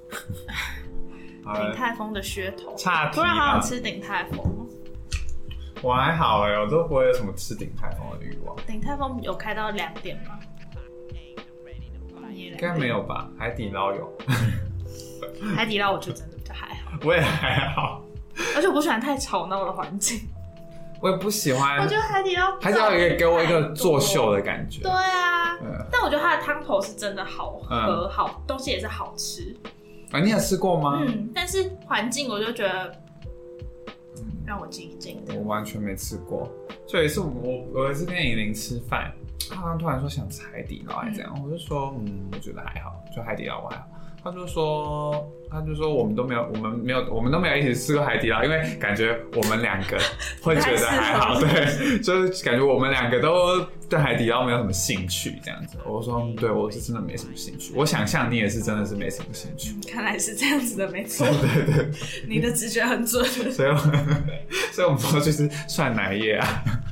鼎泰丰的噱头， 差题了。 突然好想吃鼎泰丰。 我还好哎、欸，我都不会有什么吃鼎泰丰的欲望。 鼎泰丰有开到两点吗？ 应该没有吧？海底捞有。 海底捞我就真的比较还好。 我也还好。 而且我不喜欢太吵闹的环境， 我也不喜欢。 我觉得海底捞海底捞也给我一个作秀的感觉。 对啊， 嗯、 但我觉得它的汤头是真的好喝， 嗯、 好东西也是好吃。 啊，你有吃过吗？ 嗯，但是环境我就觉得，嗯、让我静一静的。 我完全没吃过。就有一次我我有一次跟颖玲吃饭，她好像突然说想吃海底捞还是这样，嗯、我就说嗯，我觉得还好，就海底捞我还好。他就说，他就说我们都没有，我们没有，我们都没有一起吃过海底捞，因为感觉我们两个会觉得还好，对，就是感觉我们两个都对海底捞没有什么兴趣这样子。我说，嗯、对我是真的没什么兴趣。我想象你也是真的是没什么兴趣。 嗯、看来是这样子的，没错。 对对对， 你的直觉很准。 所以我，所以我们说就是涮奶液啊。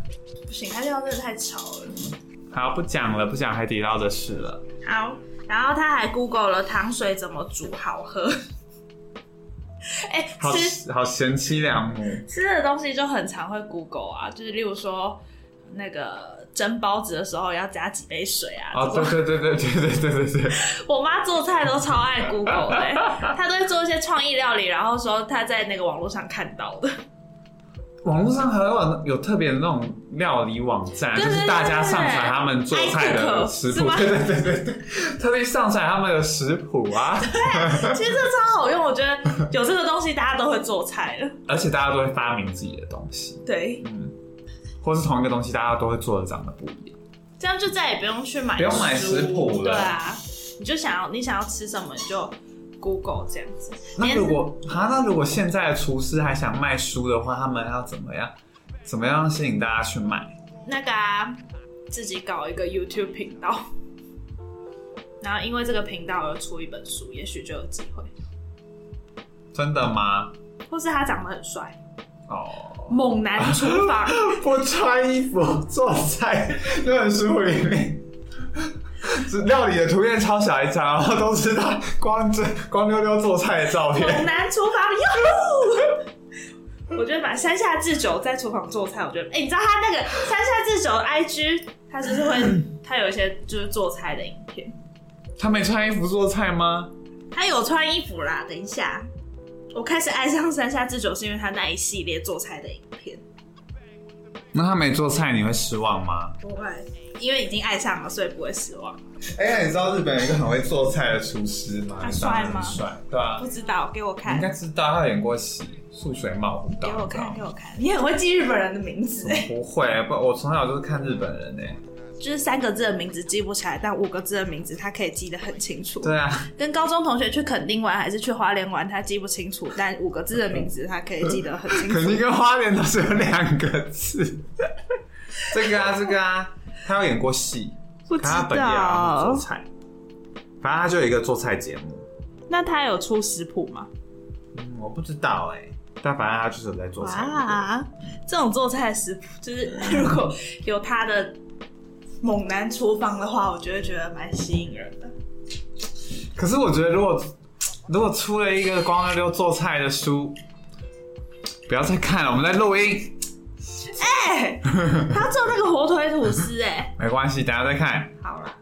不行，海底捞真的太吵了。 好，不讲了，不讲海底捞的事了。 好，然后他还 Google 了糖水怎么煮好喝。哎、欸， 好好贤妻良母。 吃的东西就很常会 Google 啊，就是例如说那个蒸包子的时候要加几杯水啊。 哦，对对对对对对对对对。 我妈做菜都超爱 Google 的、欸，她都会做一些创意料理，然后说她在那个网络上看到的。 网络上还有有特别的那种料理网站， 对对对对， 就是大家上传他们做菜的食谱，对对对对对，特地上传他们的食谱啊。 对，其实这超好用，我觉得有这个东西大家都会做菜了， 而且大家都会发明自己的东西。 对， 嗯，或是同一个东西，大家都会做的长得不一样， 这样就再也不用去买不用买食谱了。 对啊，你就想要你想要吃什么你就 Google 这样子。 那如果啊，那如果现在的厨师还想卖书的话，他们要怎么样？怎么样吸引大家去买？ 那个啊，自己搞一个 YouTube 频道，然后因为这个频道而出一本书，也许就有机会。 真的吗？ 或是他长得很帅哦， 猛男厨房， 不穿衣服做菜，那本书里面。料理的图片超小一张，然后都是他光光溜溜做菜的照片。 猛男厨房，哟！我觉得把山下智久在厨房做菜，我觉得，哎、欸，你知道他那个山下智久的 I G， 他就是会，他有一些就是做菜的影片。 他没穿衣服做菜吗？ 他有穿衣服啦。等一下，我开始爱上山下智久是因为他那一系列做菜的影片。 那他没做菜，你会失望吗？ 不会。因为已经爱上了，所以不会失望。 哎、欸，你知道日本有一个很会做菜的厨师吗？ 他帅吗？ 帅，对啊。 不知道，给我看。 你应该知道，他演过《戏素水茂湖道》。 给我看，给我看。你很会记日本人的名字哎。 不会，不，我从小就是看日本人哎。 就是三个字的名字记不起来，但五个字的名字他可以记得很清楚。 对啊。跟高中同学去垦丁玩还是去花莲玩，他记不清楚，但五个字的名字他可以记得很清楚。 垦丁跟花莲都是有两个字。这个啊，这个啊，他有演过戏。 不知道， 他本业啊做菜，反正他就有一个做菜节目。 那他有出食谱吗？ 嗯，我不知道哎、欸，但反正他就是有在做菜。 哇，这种做菜的食谱，就是如果有他的猛男厨房的话，我就会觉得蛮吸引人的。 可是我觉得，如果如果出了一个光溜溜做菜的书，不要再看了，我们在录音。 哎、欸，他做那个火腿吐司、欸，哎， 没关系，等一下再看。 好啦。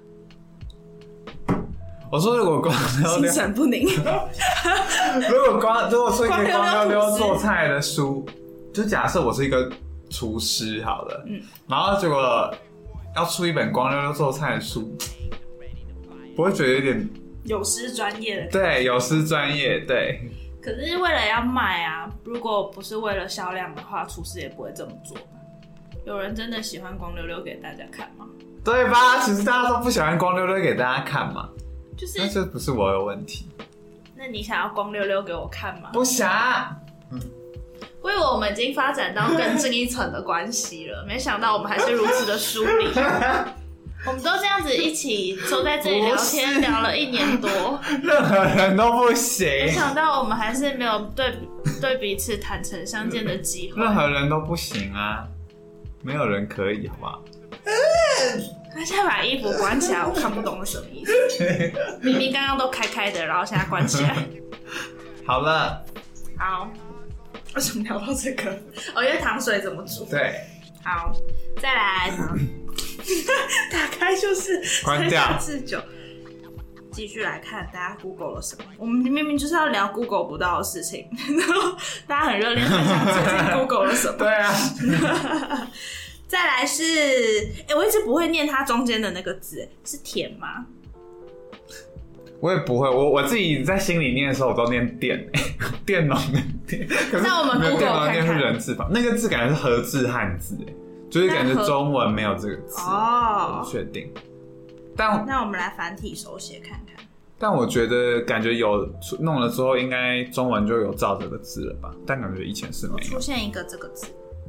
我说如果光溜溜， 心神不宁。 如果光如果出一个光溜溜做菜的书，就假设我是一个厨师好了，嗯，然后结果要出一本光溜溜做菜的书，不会觉得有点有失专业的？ 对，有失专业，对。 可是为了要卖啊，如果不是为了销量的话，厨师也不会这么做。有人真的喜欢光溜溜给大家看吗？ 对吧？其实大家都不喜欢光溜溜给大家看嘛。 就是， 那这不是我有问题。 那你想要光溜溜给我看吗？ 不想。 嗯，我以为我们已经发展到更进一层的关系了，没想到我们还是如此的疏离。我们都这样子一起坐在这里聊天，聊了一年多， 任何人都不行。 没想到我们还是没有对对彼此坦诚相见的机会。 任何人都不行啊，没有人可以，好不好？ 他现在把衣服关起来，我看不懂是什么意思。明明刚刚都开开的，然后现在关起来。 好了， 好，为什么聊到这个？哦，因为糖水怎么煮？ 对， 好，再来。打开就是关掉自酒，继续来看大家 Google 了什么。我们明明就是要聊 Google 不到的事情，然后大家很热烈分享最近 Google 了什么。 对啊。 再来是，哎、欸，我一直不会念它中间的那个字，是甜吗？ 我也不会，我我自己在心里念的时候，我都念电，电农的电。可是那我们 Google 电农看看， 念是人字旁，那个字感觉是合字汉字，就是感觉中文没有这个字。哦，我不确定。但那我们来繁体手写看看。 但我觉得感觉有弄了之后，应该中文就有照这个字了吧？但感觉以前是没有。 出现一个这个字。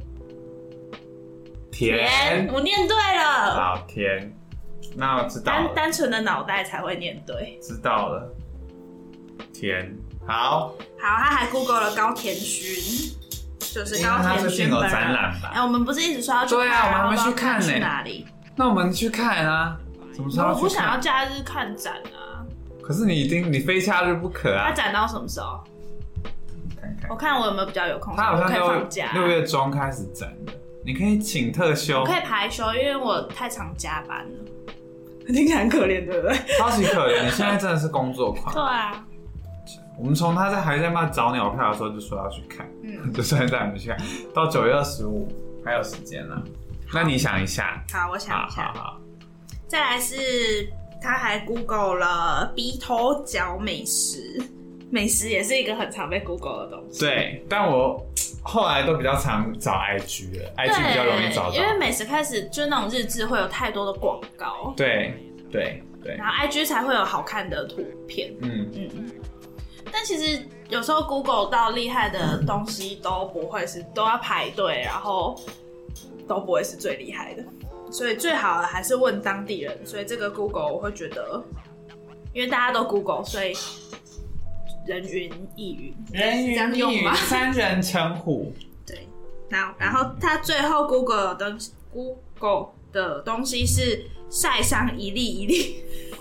甜， 我念对了。 好，甜，那我知道了。 单单纯的脑袋才会念对。 知道了，甜，好。 好，他还 Google 了高田勋。 就是高田勋本人。 展览吧？ 哎、欸，我们不是一直说要去看？ 对啊，我们还没去看呢、 欸。去哪里？ 那我们去看啊！什么时候要去看？ 我不想要假日看展啊。 可是你一定你非假日不可啊！ 他展到什么时候？ 看看， 我看我有没有比较有空。 他好像六六月中开始展的，你可以请特休。 我可以排休，因为我太常加班了。听起来很可怜，对不对？ 超级可怜！你现在真的是工作狂。 对啊。 我们从他在还在卖早鸟票的时候就说要去看，嗯，就现在还没去看，到九月二十五还有时间了。那你想一下。 好，我想一下。 好好好。 再来是，他还 Google 了鼻头角美食，美食也是一个很常被 Google 的东西。 对，但我后来都比较常找 I G 了 ，I G 比较容易找到， 因为美食开始就是那种日志会有太多的广告。 对对对。 然后 I G 才会有好看的图片。嗯嗯。但其实有时候 Google 到厉害的东西都不会是都要排队，然后都不会是最厉害的，所以最好的还是问当地人。所以这个 Google 我会觉得，因为大家都 Google， 所以人云亦云， 人云亦云，三人成虎。 对，然后然后他最后 Google 的东西 Google 的东西是晒伤一粒一粒，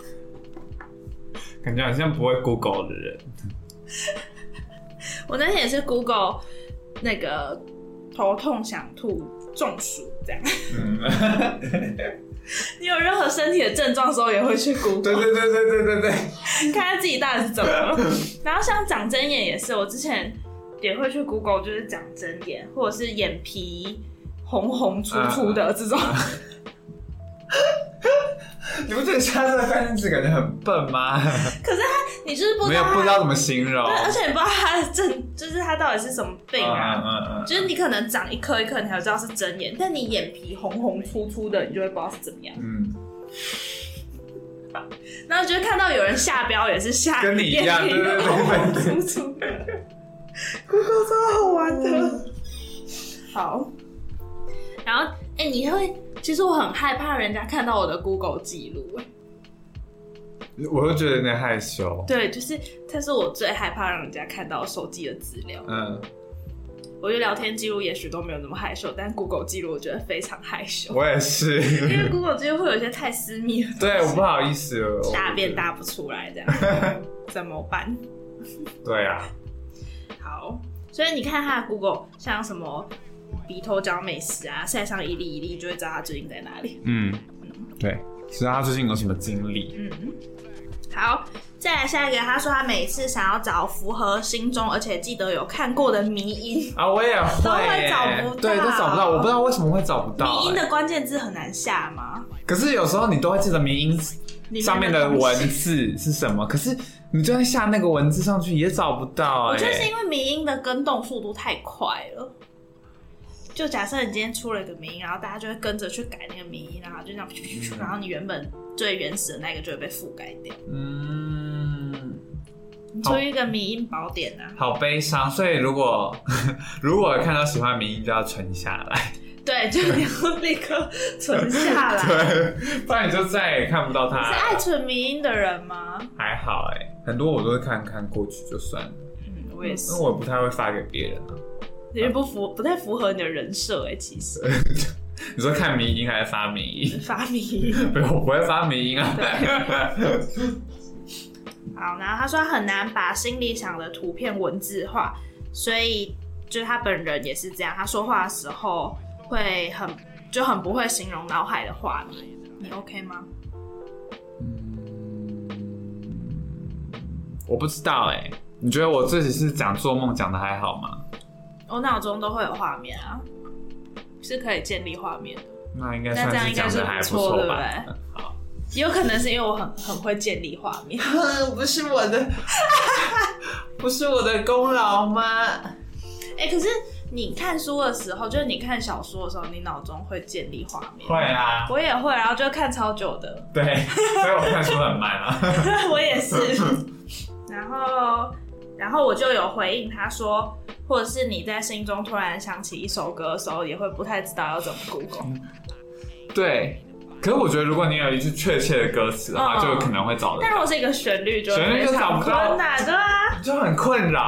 感觉好像不会 Google 的人。 我那天也是 Google 那个头痛想吐中暑这样。嗯，你有任何身体的症状的时候也会去 Google。对对对对对对对， 看看自己到底是怎么了。然后像长针眼也是，我之前也会去 Google， 就是长针眼或者是眼皮红红粗粗的这种。 你不觉得下这个关键词感觉很笨吗？ 可是他，你就是不知道， 没有不知道怎么形容， 对，而且你不知道他的症，就是他到底是什么病啊？嗯嗯嗯，就是你可能长一颗一颗，你才知道是针眼，但你眼皮红红粗粗的，你就会不知道是怎么样。嗯。然后就会看到有人下标也是下跟你一样，对对对， 红红粗粗的。Google 超好玩的。好。然后，哎、欸，你会。其实我很害怕人家看到我的 Google 记录， 我会觉得有点害羞。 对，就是这是我最害怕让人家看到手机的资料。嗯，我觉得聊天记录也许都没有那么害羞，但 Google 记录我觉得非常害羞。 我也是， 因为 Google 记录会有一些太私密的东西。 对，我不好意思了， 大便大不出来这样，怎么办？ 对啊。 好，所以你看他的 Google 像什么？鼻头角美食啊，晒伤一粒一粒，就会知道他最近在哪里。嗯， 对，知道他最近有什么经历。 嗯，好，再来下一个，他说他每次想要找符合心中而且记得有看过的迷因啊，我也会， 都会找不到， 对，都找不到，我不知道为什么会找不到。 迷因的关键字很难下吗？ 可是有时候你都会记得迷因上面的文字是什么，可是你就算下那个文字上去也找不到。 我觉得是因为迷因的更动速度太快了。就假設你今天出了一个迷因，然后大家就会跟着去改那个迷因，然后就这样，嗯、然后你原本最原始的那个就会被覆盖掉。嗯，你出一个迷因宝典啊， 好悲伤。所以如果如果看到喜欢的迷因，就要存下来。 对，就你要立刻存下来。 对，不然你就再也看不到它了。 你是爱存迷因的人吗？ 还好哎、欸，很多我都会看看过去就算了。 嗯，我也是， 因为我不太会发给别人啊。 因为不符不太符合你的人设哎、欸，其实。 你说看迷因还是发迷因？ 发迷因。 不，我不会发迷因啊。 好，然后他说他很难把心里想的图片文字化，所以就是他本人也是这样，他说话的时候会很就很不会形容脑海的画面。你 OK 吗？ 嗯，我不知道哎、欸。你觉得我自己是讲做梦讲的还好吗？ 我脑中都会有画面啊，是可以建立画面的。 那应该算是讲的还不错吧？对不对？好， 有可能是因为我很很会建立画面， 不是我的，不是我的功劳吗？ 哎、欸，可是你看书的时候，就是你看小说的时候，你脑中会建立画面。 会啊， 我也会，然后就看超久的。 对，所以我看书很慢啊。 我也是，然后。然后我就有回应他说，或者是你在心中突然想起一首歌的时候，也会不太知道要怎么 Google。 对，可是我觉得如果你有一句确切的歌词的话，嗯、就可能会找得到。 但如果是一个旋律就， 旋律就找不到， 困难，对啊， 就很困扰。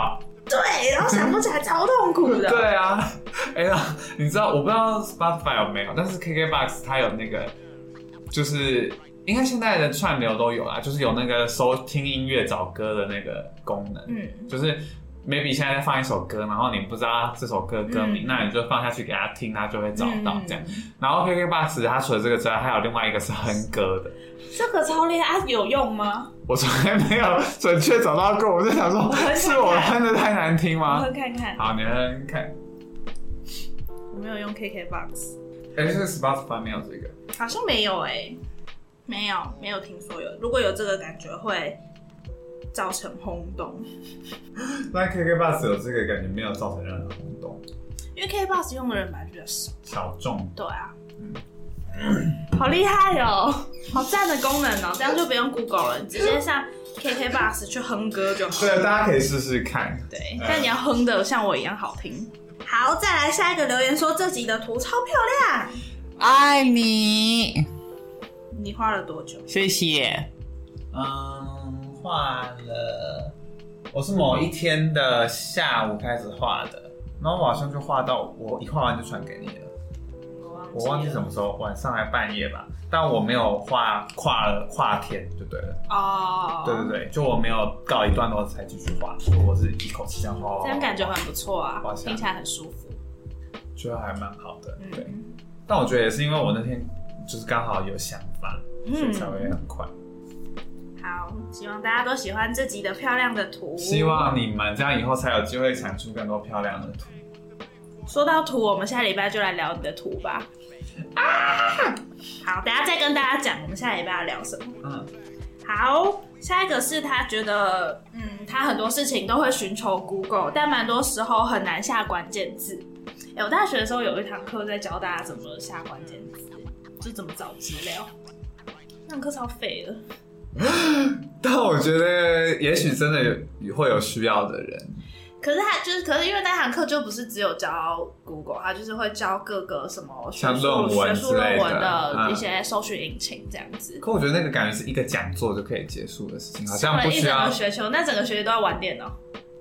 对，然后想不起来超痛苦的。 对啊，哎呀，你知道我不知道 Spotify 有没有，但是 K K B O X 它有那个，就是应该现在的串流都有啦，就是有那个收听音乐找歌的那个功能，嗯，就是 maybe 现在在放一首歌，然后你不知道这首歌歌名，嗯、那你就放下去给他听，他就会找到这样。嗯、然后 K K B O X 它除了这个之外，还有另外一个是哼歌的。 这个超厉害，啊，有用吗？ 我从来没有准确找到过，我就想说，我看看是我哼的太难听吗？ 我哼看看。 好，你哼看。 我没有用 K K B O X。 哎、欸，这个 Spotify 没有这个？ 好像没有哎、欸，没有，没有听说有。如果有这个，感觉会造成轰动。 那 K K B O X 有这个，感觉没有造成任何轰动。 因为 K K B O X 用的人本来比较少。 小众。 对啊。嗯。好厉害哦，好赞的功能哦，这样就不用 Google 了，你直接上 K K B O X 去哼歌就好。 对，大家可以试试看。 对，但你要哼的像我一样好听。好，再来下一个留言说这集的图超漂亮， 爱你。 你画了多久？ 谢谢。嗯，画了，我是某一天的下午开始画的，然后我好像就画到我一画完就传给你了。我忘记什么时候，晚上还半夜吧，但我没有画跨了跨天就对了。哦，对对对，就我没有告一段落才继续画，我是一口气这样画。 这样感觉很不错啊，听起来很舒服， 觉得还蛮好的。嗯、对，但我觉得也是因为我那天就是刚好有想法，所以才会很快。 好，希望大家都喜欢这集的漂亮的图。 希望你们这样以后才有机会产出更多漂亮的图。 说到图，我们下礼拜就来聊你的图吧。啊！好，等一下再跟大家讲我们下礼拜要聊什么。嗯，好，下一个是他觉得，嗯，他很多事情都会寻求 Google， 但蛮多时候很难下关键字。哎、欸，我大学的时候有一堂课在教大家怎么下关键字，就怎么找资料。那堂课超废的。 但我觉得，也许真的有会有需要的人。 可是他就是，可是因为那堂课就不是只有教 Google， 他就是会教各个什么学术学术论文的一些搜寻引擎这样子。 可我觉得那个感觉是一个讲座就可以结束的事情，好像不需要一整个学球，那整个学期都要玩电脑。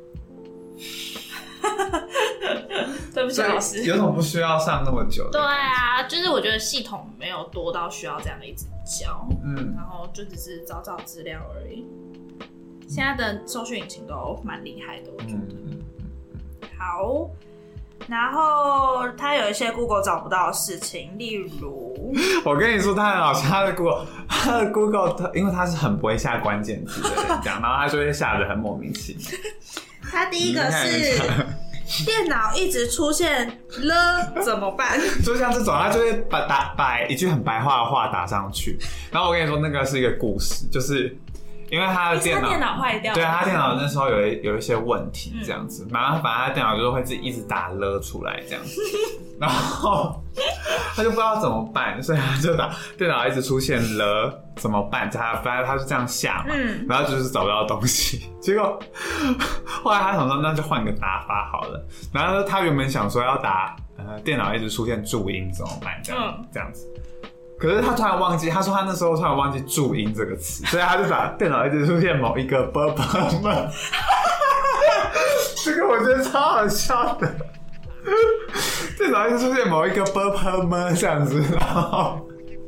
对不起，老师。 有种不需要上那么久。 对啊，就是我觉得系统没有多到需要这样的一直教，嗯，然后就只是找找资料而已。现在的搜寻引擎都蛮厉害的，我觉得。嗯、好，然后他有一些 Google 找不到的事情，例如， 我跟你说，他很好笑，他的 Google， 他的 Google， 因为他是很不会下关键字的人，这样，然后他就会下得很莫名其妙。 他第一个是电脑一直出现了怎么办？ 就像这种，他就会把打把一句很白话的话打上去，然后我跟你说，那个是一个故事，就是。因为他的电脑， 他电脑坏掉， 对，他电脑那时候有有一些问题，这样子，然后反正他电脑就会自己一直打了出来这样子，然后他就不知道怎么办，所以他就打电脑一直出现了怎么办？他反正他就这样下嘛，嗯、然后就是找不到东西，结果后来他想说那就换个打法好了，然后他原本想说要打呃电脑一直出现注音怎么办？这样、嗯、这样子。可是他突然忘记，他说他那时候突然忘记注音这个词，所以他就把电脑一直出现某一个 b p m， 这个我觉得超好笑的。电脑一直出现某一个 b p m 这样子，然后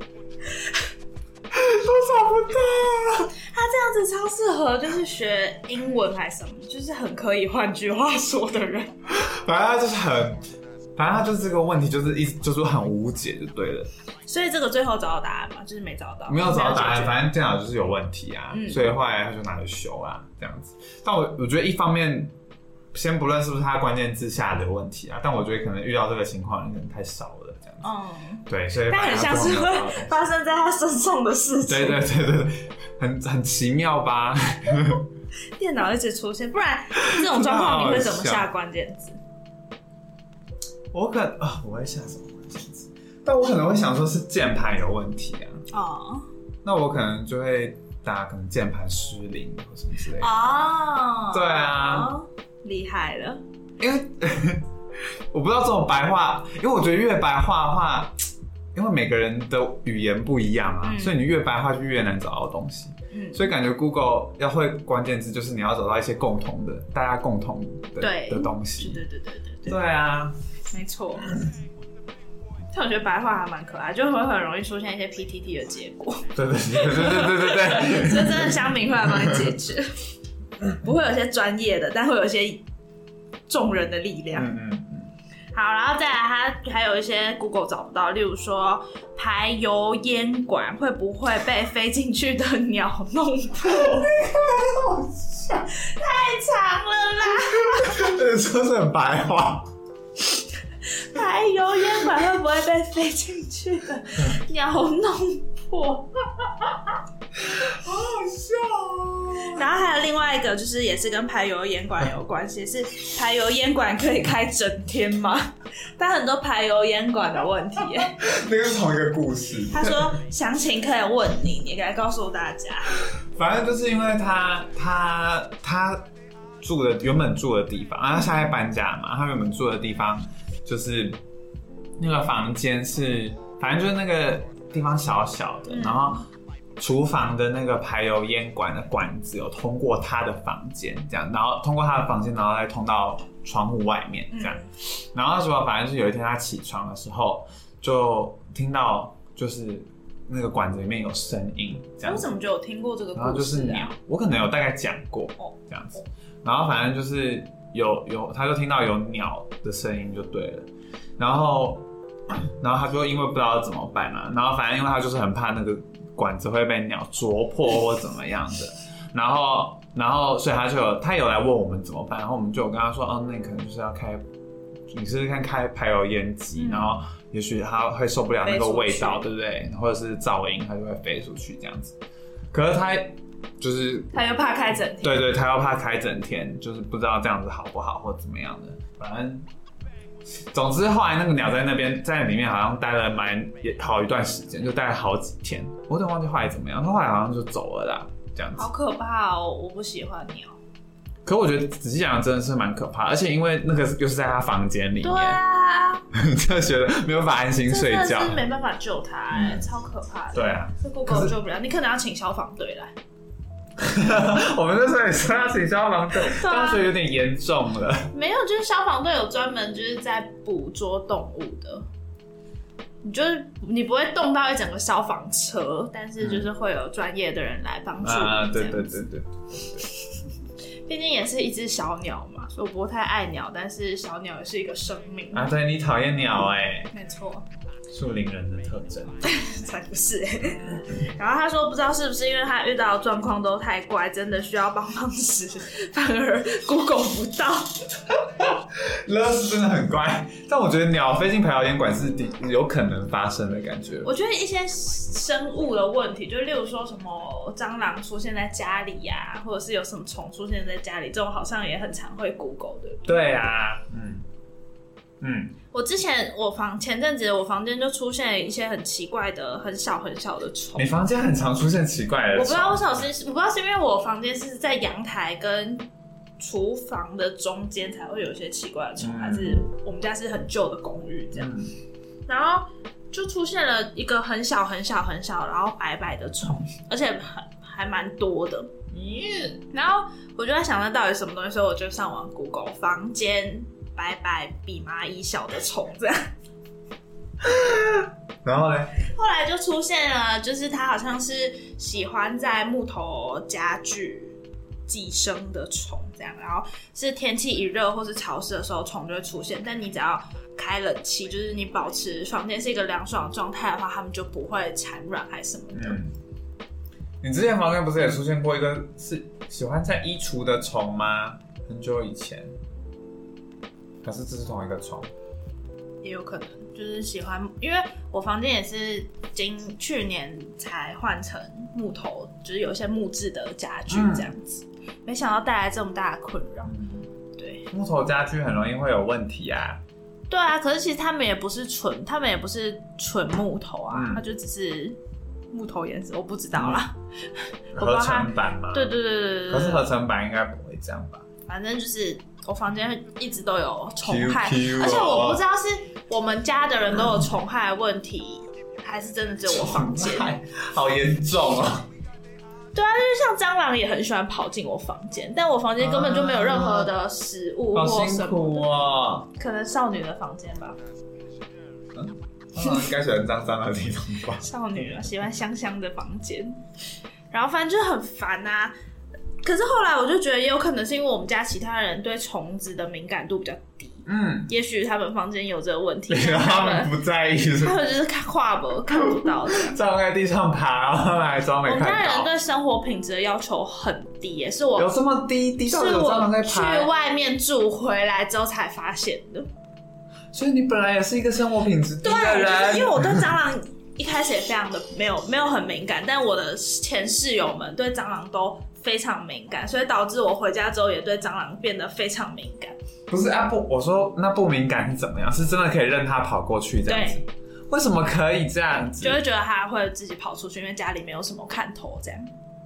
都找不到。 他这样子超适合，就是学英文还是什么，就是很可以换句话说的人。 反正他就是很。反正他就是这个问题，就是一直就是很无解就对了。 所以这个最后找到答案嘛，就是没找到， 没有找到答案。反正电脑就是有问题啊，嗯、所以后来他就拿去修啊，这样子。但我我觉得一方面，先不论是不是他关键字下的问题啊，但我觉得可能遇到这个情况可能太少了，这样子。嗯，对，所以但很像是会发生在他身上的事情。 对对对对，很很奇妙吧？ 电脑一直出现，不然这种状况你会怎么下关键字？ 我可能啊，我会下什么关键字？但我可能会想说是键盘有问题啊。哦。那我可能就会打可能键盘失灵或什么之类的。哦。对啊。 厉害了。 因为我不知道这种白话，因为我觉得越白话的话， 因为每个人的语言不一样啊，嗯、所以你越白话就越难找到东西。嗯，所以感觉 Google 要会关键字，就是你要找到一些共同的、大家共同的的东西。 对对对对对。 对啊， 没错。但我觉得白话还蛮可爱，就会很容易出现一些 P T T 的结果。对对对对对对对对。所以真的乡民会来帮你解决，不会有些专业的，但会有一些众人的力量。嗯嗯。好，然后再来，它还有一些 Google 找不到，例如说排油烟管会不会被飞进去的鸟弄破？好笑，太长了啦！ 说是很白话。 排油烟管会不会被飞进去的鸟弄破？ 好好笑哦！ 然后还有另外一个，就是也是跟排油烟管有关系，是排油烟管可以开整天吗？但很多排油烟管的问题耶。 那个是同一个故事。 他说详情可以问你，你该告诉大家。 反正就是因为他他他住的原本住的地方，然后他现在搬家嘛，他原本住的地方就是那个房间是，反正就是那个地方小小的，嗯、然后。厨房的那个排油烟管的管子有通过他的房间，这样，然后通过他的房间，然后再通到窗户外面，这样。嗯、然后那时候反正是有一天他起床的时候，就听到就是那个管子里面有声音，这样。 我怎么就有听过这个故事、啊？ 然后就是鸟，我可能有大概讲过这样子。然后反正就是有有，他就听到有鸟的声音就对了。然后然后他就因为不知道怎么办啊，然后反正因为他就是很怕那个。管子会被鸟啄破或怎么样的，然后，然后，所以他就有他有来问我们怎么办，然后我们就有跟他说，哦，那你可能就是要开，你试试看开排油烟机，嗯、然后也许他会受不了那个味道，对不对？或者是噪音，他就会飞出去这样子。可是他就是他又怕开整天， 对对，他又怕开整天，就是不知道这样子好不好或怎么样的，反正。总之，后来那个鸟在那边，在里面好像待了蛮好一段时间，就待了好几天。我有点忘记后来怎么样，他后来好像就走了啦，这样子。 好可怕哦！我不喜欢鸟。 可我觉得仔细讲真的是蛮可怕，而且因为那个又是在他房间里面，对啊， 就觉得没有办法安心睡觉， 真的是没办法救他、欸，嗯、超可怕的。 对啊， 这 Google 救不了，你可能要请消防队来。 我们那时候也说要请消防队，当时有点严重了。 没有，就是消防队有专门就是在捕捉动物的。你就是你不会动到一整个消防车，但是就是会有专业的人来帮助你。啊， 对对对对。 毕竟也是一只小鸟嘛，所以我不太爱鸟，但是小鸟也是一个生命啊。对，你讨厌鸟哎、欸？ 没错。 树林人的特征才不是、欸、然后他说不知道是不是因为他遇到的状况都太怪，真的需要帮忙时反而 Google 不到。 乐是真的很乖，但我觉得鸟飞进排油烟管是有可能发生的感觉。 我觉得一些生物的问题，就例如说什么蟑螂出现在家里呀、啊，或者是有什么虫出现在家里，这种好像也很常会 Google 的。 对啊，嗯嗯。 我之前我房前阵子我房间就出现了一些很奇怪的很小很小的虫。 你房间很常出现奇怪的虫？ 我不知道为什么是，我不知道是因为我房间是在阳台跟厨房的中间才会有一些奇怪的虫、嗯，还是我们家是很旧的公寓这样、嗯，然后就出现了一个很小很小很小，然后白白的虫，而且很还蛮多的。嗯，然后我就在想那到底什么东西，所以我就上网 Google 房间。白白比蚂蚁小的虫这样， 然后呢？ 后来就出现了，就是它好像是喜欢在木头家具寄生的虫这样，然后是天气一热或是潮湿的时候虫就会出现，但你只要开冷气，就是你保持房间是一个凉爽的状态的话，它们就不会产卵还是什么的。嗯， 你之前房间不是也出现过一个是喜欢在衣橱的虫吗？很久以前。可是这是同一个虫， 也有可能就是喜欢，因为我房间也是今去年才换成木头，就是有一些木质的家具这样子、嗯，没想到带来这么大的困扰、嗯。对， 木头家具很容易会有问题啊。 对啊，可是其实他们也不是纯，他们也不是纯木头啊，嗯、它就只是木头颜色，我不知道啦。 嗯、合成板吗？ 对对对对对。 可是合成板应该不会这样吧？ 反正就是我房间一直都有虫害， Q Q 哦、而且我不知道是我们家的人都有虫害的问题， 还是真的只有我房间？ 好严重哦。 对啊，就是像蟑螂也很喜欢跑进我房间，但我房间根本就没有任何的食物或什么的。好辛苦哦。可能少女的房间吧。 嗯，应该喜欢脏脏的地方吧。 少女啊，喜欢香香的房间。然后反正就很烦啊。可是后来我就觉得，也有可能是因为我们家其他人对虫子的敏感度比较低。嗯，也许他们房间有这个问题， 他们不在意是， 他们就是看跨博看不到的， 站在地上爬，然后还装没看到。 我们家人对生活品质的要求很低耶，是我有这么低？低到有蟑螂在爬？ 是我去外面住回来之后才发现的。 所以你本来也是一个生活品质低的人， 对，因为我对蟑螂一开始也非常的没有没有很敏感，但我的前室友们对蟑螂都非常敏感，所以导致我回家之后也对蟑螂变得非常敏感。 不是啊，不，我说那不敏感是怎么样？是真的可以任它跑过去这样子？为什么可以这样子？ 就会觉得它会自己跑出去，因为家里没有什么看头，这样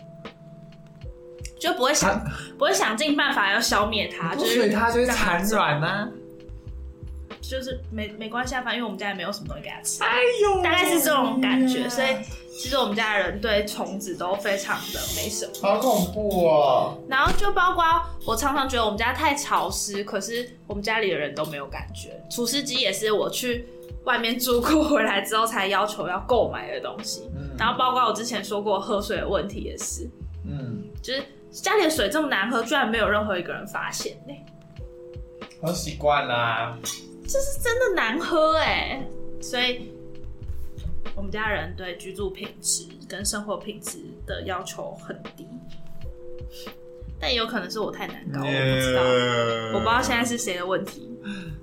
就不会想不会想尽办法要消灭它，就是所以它就是产卵啊。 就是没没关系啊，反正因为我们家也没有什么东西给它吃， 哎呦， 大概是这种感觉，所以其实我们家的人对虫子都非常的没什么， 好恐怖哦。 然后就包括我常常觉得我们家太潮湿，可是我们家里的人都没有感觉。除湿机也是我去外面住过回来之后才要求要购买的东西，嗯、然后包括我之前说过喝水的问题也是，嗯，就是家里的水这么难喝，居然没有任何一个人发现呢、欸。 我习惯啦。 就是真的难喝哎、欸，所以我们家人对居住品质跟生活品质的要求很低，但也有可能是我太难搞，我不知道，我不知道现在是谁的问题，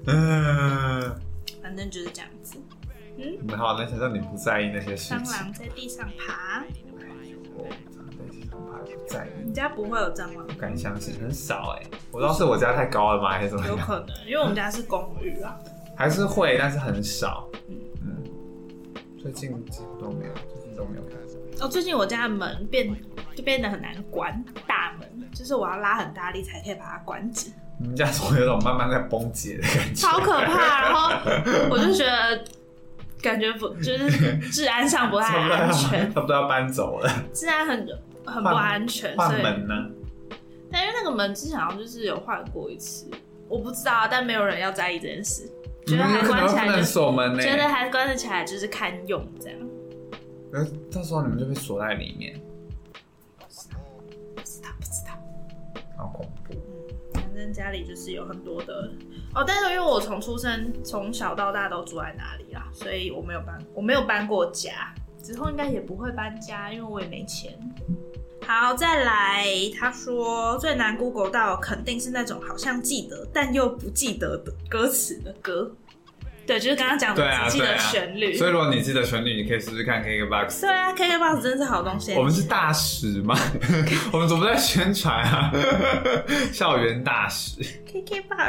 反正就是这样子。 嗯，好，那想到你不在意那些事情。 蟑螂在地上爬， 蟑螂在地上爬不在意。 你家不会有蟑螂？ 不敢相信，很少哎、欸。我不知道是我家太高了吗，还是怎么样？ 有可能，因为我们家是公寓啊。 还是会，但是很少。嗯嗯，最近几乎都没有，最近都没有看到。 哦，最近我家的门变就变得很难关，大门就是我要拉很大力才可以把它关紧。 你们家怎么有种慢慢在崩解的感觉？ 超可怕！然后我就觉得。感觉不就是治安上不太安全， 差不多要搬走了。 治安很很不安全， 换门呢？ 但因为那个门之前好像就是有换过一次，我不知道，但没有人要在意这件事，觉得还关起来就锁门呢， 觉得还关起来就是堪用这样。 呃，到时候你们就被锁在里面。 不知道，不知道，不知道， 好恐怖。 嗯，反正家里就是有很多的。哦，但是因为我从出生从小到大都住在哪里啦，所以我没有搬，我没有搬过家，之后应该也不会搬家，因为我也没钱。好，再来，他说最难 Google 到肯定是那种好像记得但又不记得的歌词的歌。对，就是刚刚讲的只记得旋律、 啊啊。所以如果你记得旋律，你可以试试看 K K B O X。 对啊 ，K K B O X 真是好东西。 我们是大使吗？我们怎么在宣传啊？校园大使。 K K B O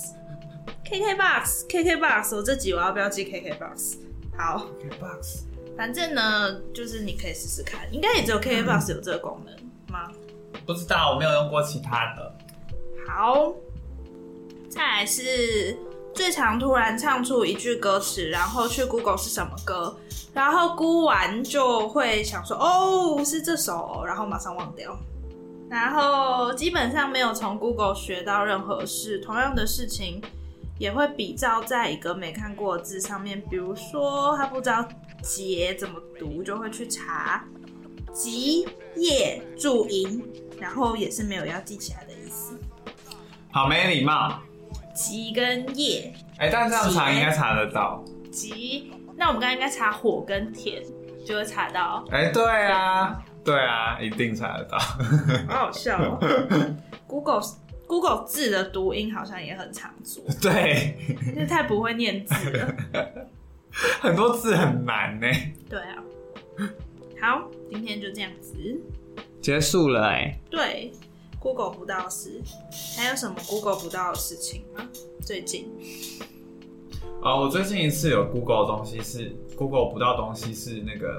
X。K K B O X，K K B O X， 我这集我要不要记 K K B O X？ 好 ，K K B O X， 反正呢，就是你可以试试看，应该也只有 K K B O X 有这个功能吗？ 不知道，我没有用过其他的。 好，再来是最常突然唱出一句歌词，然后去 Google 是什么歌，然后估完就会想说哦是这首，然后马上忘掉。然后基本上没有从 Google 学到任何事，同样的事情也会比照在一个没看过的字上面，比如说他不知道节怎么读，就会去查吉叶注音，然后也是没有要记起来的意思。 好没礼貌。 吉跟叶， 哎、欸，但这样查应该查得到。 吉，那我们刚刚应该查火跟田，就会查到。 哎、欸，对啊。对啊，一定查得到。 好好笑哦。Google Google 字的读音好像也很常做。 对， 因为太不会念字了。 很多字很难呢。 对啊。好，今天就这样子。 结束了哎、欸。 对 ，Google 不到的事，还有什么 Google 不到的事情吗？最近？ 哦，我最近一次有 Google 的东西是 Google 不到的东西是那个。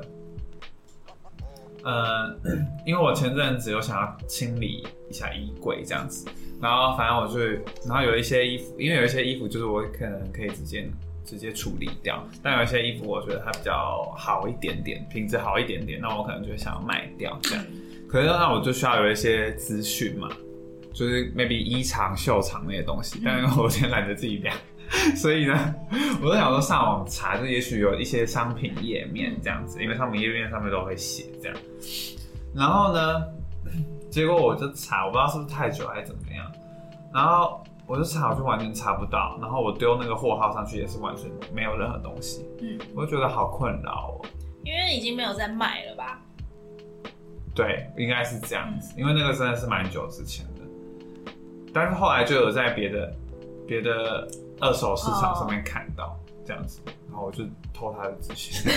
呃，因为我前阵子有想要清理一下衣柜这样子，然后反正我就，然后有一些衣服，因为有一些衣服就是我可能可以直接直接处理掉。但有一些衣服我觉得它比较好一点点，品质好一点点，那我可能就会想要卖掉这样。可是那我就需要有一些资讯嘛，就是 maybe 衣长、袖长那些东西，但是我有点懒得自己量。所以呢，我就想说上网查，就也许有一些商品页面这样子，因为商品页面上面都会写这样。然后呢，结果我就查，我不知道是不是太久还是怎么样，然后我就查，我就完全查不到。然后我丢那个货号上去也是完全没有任何东西，嗯，我就觉得好困扰哦。 因为已经没有在卖了吧？ 对，应该是这样子，因为那个真的是蛮久之前的，但是后来就有在别的别的。二手市场上面看到、oh. 这样子，然后我就偷他的资讯。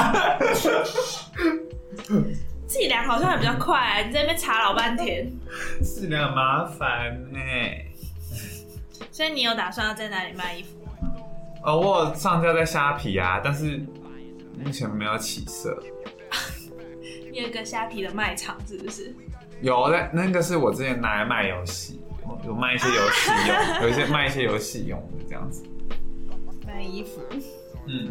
自己量好像还比较快、啊，你在那边查老半天。 自己量很麻烦哎、欸。 所以你有打算要在哪里卖衣服吗？ 哦，我有上架在虾皮啊，但是目前没有起色。 你有个虾皮的卖场是不是？ 有的，那个是我之前拿来卖游戏。有卖一些游戏用，有一些卖一些游戏用的这样子。 卖衣服。 嗯。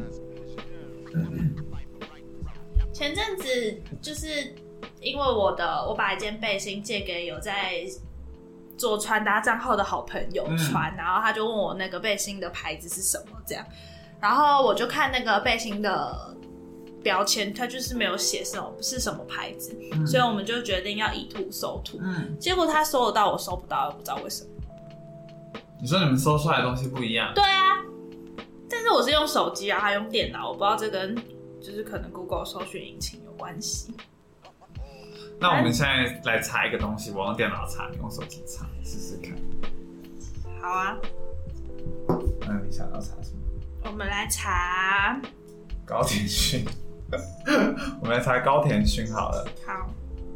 前阵子就是因为我的，我把一件背心借给有在做穿搭账号的好朋友穿，嗯、然后他就问我那个背心的牌子是什么，这样，然后我就看那个背心的标签，它就是没有写是是什么牌子、嗯，所以我们就决定要以图搜图。嗯，结果他搜得到，我搜不到，不知道为什么。 你说你们搜出来的东西不一样？ 对啊，但是我是用手机啊，他用电脑，我不知道这跟就是可能 Google 搜寻引擎有关系。 那我们现在来查一个东西，我用电脑查，你用手机查，试试看。 好啊。 那你想要查什么？ 我们来查高田勋。我们来查高田勋好了。 好。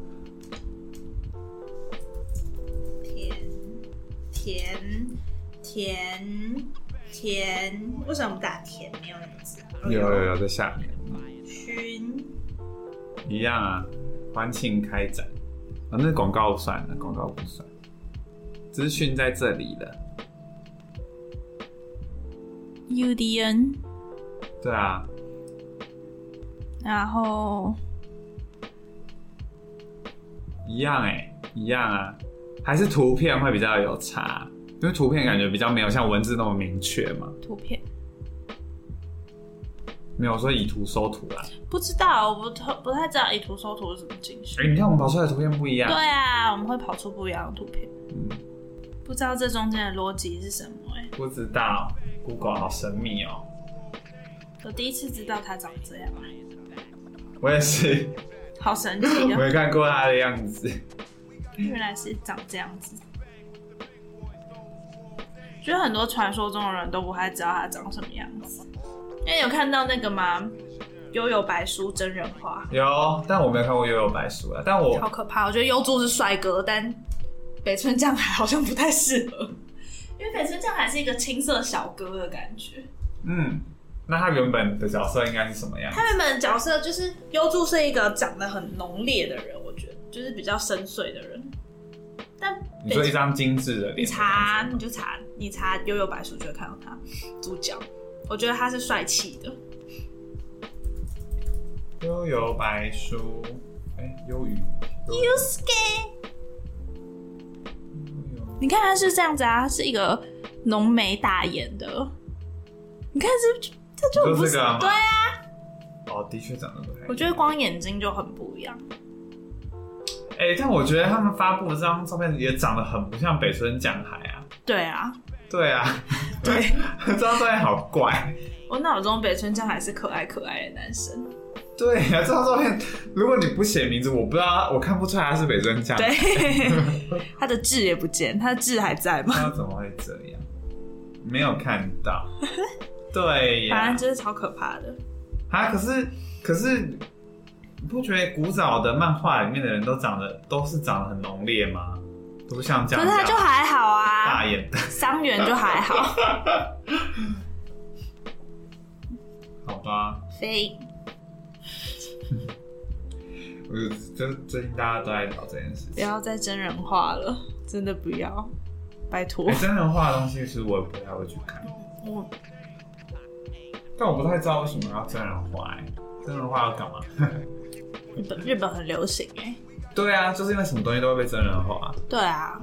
田田田田，为什么不打田？没有那个字。 有有有在下面。 勋。 一样啊，欢庆开展。啊，那广告算了，广告不算。资讯在这里了。 U D N。 对啊。 然后一样哎、欸，一样啊，还是图片会比较有差，因为图片感觉比较没有像文字那么明确嘛。 图片没有说以图搜图啦， 不知道，我不不太知道以图搜图是怎么进行。 哎、欸，你看我们跑出来的图片不一样。 对啊，我们会跑出不一样的图片。嗯，不知道这中间的逻辑是什么哎、欸。 不知道 ，Google 好神秘哦、喔。 我第一次知道它长这样。 我也是， 好神奇啊！ 没看过他的样子， 原来是长这样子。觉得很多传说中的人都不太知道他长什么样子。因为有看到那个吗？幽游白书真人化有，但我没有看过幽游白书啊。但我好可怕，我觉得幽助是帅哥，但北村匠海好像不太适合，因为北村匠海是一个青涩小哥的感觉。 嗯。那他原本的角色应该是什么样子？ 他原本的角色就是幽助是一个长得很浓烈的人，我觉得就是比较深邃的人。但你说一张精致的脸， 你查你就查你查幽游白书就会看到他主角，我觉得他是帅气的。 幽游白书，哎，幽鱼 Yusuke， 你看他是这样子啊，他是一个浓眉大眼的，你看是不是？这就很不是、 啊、 对啊， 哦，的确长得不太一样。 我觉得光眼睛就很不一样。 哎、欸，但我觉得他们发布的这张照片也长得很不像北村匠海啊。 对啊， 对啊， 对， 这张照片好怪。 我脑中北村匠海是可爱可爱的男生。 对啊，这张照片如果你不写名字，我不知道，我看不出来他是北村匠海。 对，他的痣也不见，他的痣还在吗？ 他怎么会这样？没有看到。对呀， 反正就是超可怕的。 啊，可是可是，你不觉得古早的漫画里面的人都长得都是长得很浓烈吗？都像这样。 可是他就还好啊， 大眼的伤员就还好。 好吧。 飞。 我就最近大家都在聊这件事情。 不要再真人化了，真的不要，拜托。 欸、真人化的东西其实我也不太会去看。 我但我不太知道为什么要真人化、欸，真人化要干嘛？ 日本日本很流行哎、欸。 对啊，就是因为什么东西都会被真人化。 对啊。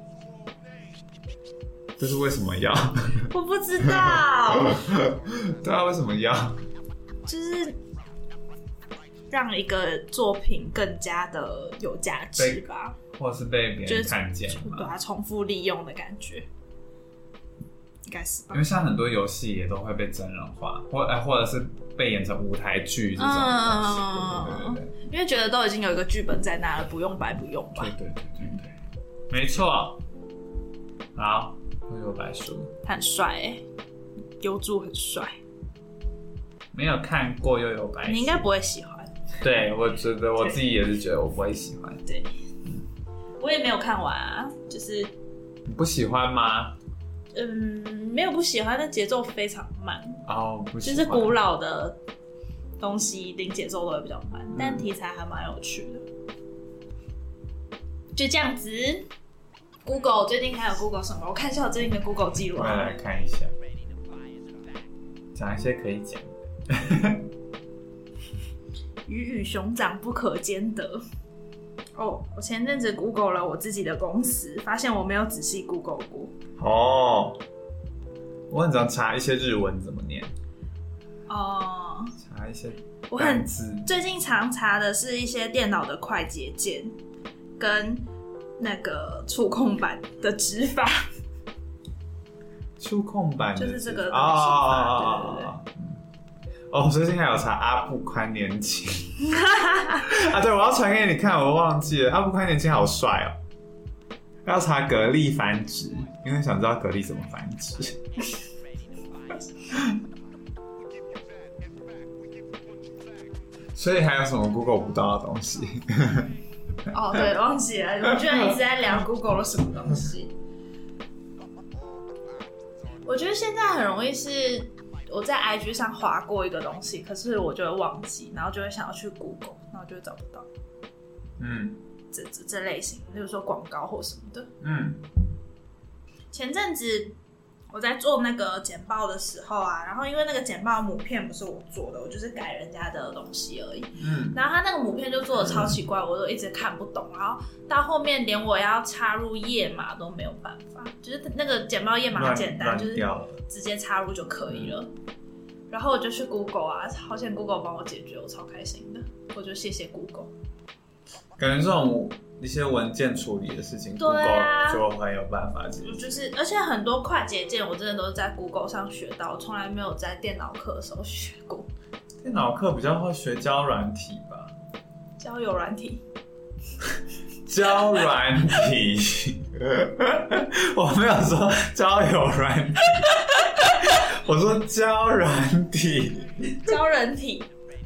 这是为什么要？ 我不知道。 对啊，为什么要？ 就是让一个作品更加的有价值吧， 或者是被别人看见， 就是对啊，重复利用的感觉，应该是吧？ 因为像很多游戏也都会被真人化，或或者是被演成舞台剧这种东西，嗯、对对对对， 因为觉得都已经有一个剧本在那了，不用白不用吧？ 对对对对对，没错。好。悠悠白书， 他很帅哎、欸，优助很帅。 没有看过悠悠白书， 你应该不会喜欢。 对，我觉得我自己也是觉得我不会喜欢。 对，嗯、我也没有看完啊，就是你不喜欢吗？ 嗯，没有不喜欢，但节奏非常慢。 哦，不喜欢。 就是古老的东西，一定节奏都会比较慢，嗯、但题材还蛮有趣的。就这样子。Google 最近还有 Google 什么？我看一下我最近的 Google 记录。 我来看一下，讲一些可以讲的。 鱼与熊掌不可兼得。哦，我前阵子 Google 了我自己的公司，发现我没有仔细 Google 过。 哦，我很常查一些日文怎么念。 哦， 查一些我很最近常查的是一些电脑的快捷键跟。那个触控板的指法， 触控板就是这个指法，对对对。 哦，我最近还有查阿布宽年轻啊，对，我要传给你看，我忘记了，阿布宽年轻好帅哦。要查蛤蜊繁殖，因为想知道蛤蜊怎么繁殖。所以还有什么 Google 不到的东西？ 哦，对，忘记了，我居然一直在聊 Google 了什么东西。我觉得现在很容易是我在 I G 上滑过一个东西，可是我就会忘记，然后就会想要去 Google， 然后就会找不到。嗯，这这这类型，例如说广告或什么的。嗯，前阵子我在做那个简报的时候啊，然后因为那个简报母片不是我做的，我就是改人家的东西而已。嗯，然后他那个母片就做的超奇怪，我都一直看不懂，然后到后面连我要插入页码都没有办法，就是那个简报页码很简单，就是直接插入就可以了。然后我就去 Google 啊，好险 Google 帮我解决，我超开心的，我就谢谢 Google。 感觉这种一些文件处理的事情、 啊、 ，Google 就很有办法解决。 就是，而且很多快捷键我真的都是在 Google 上学到，从来没有在电脑课的时候学过。 电脑课比较会学交软体吧？ 交友软体。 交软体，我没有说交友软体，我说交软体， 交人体。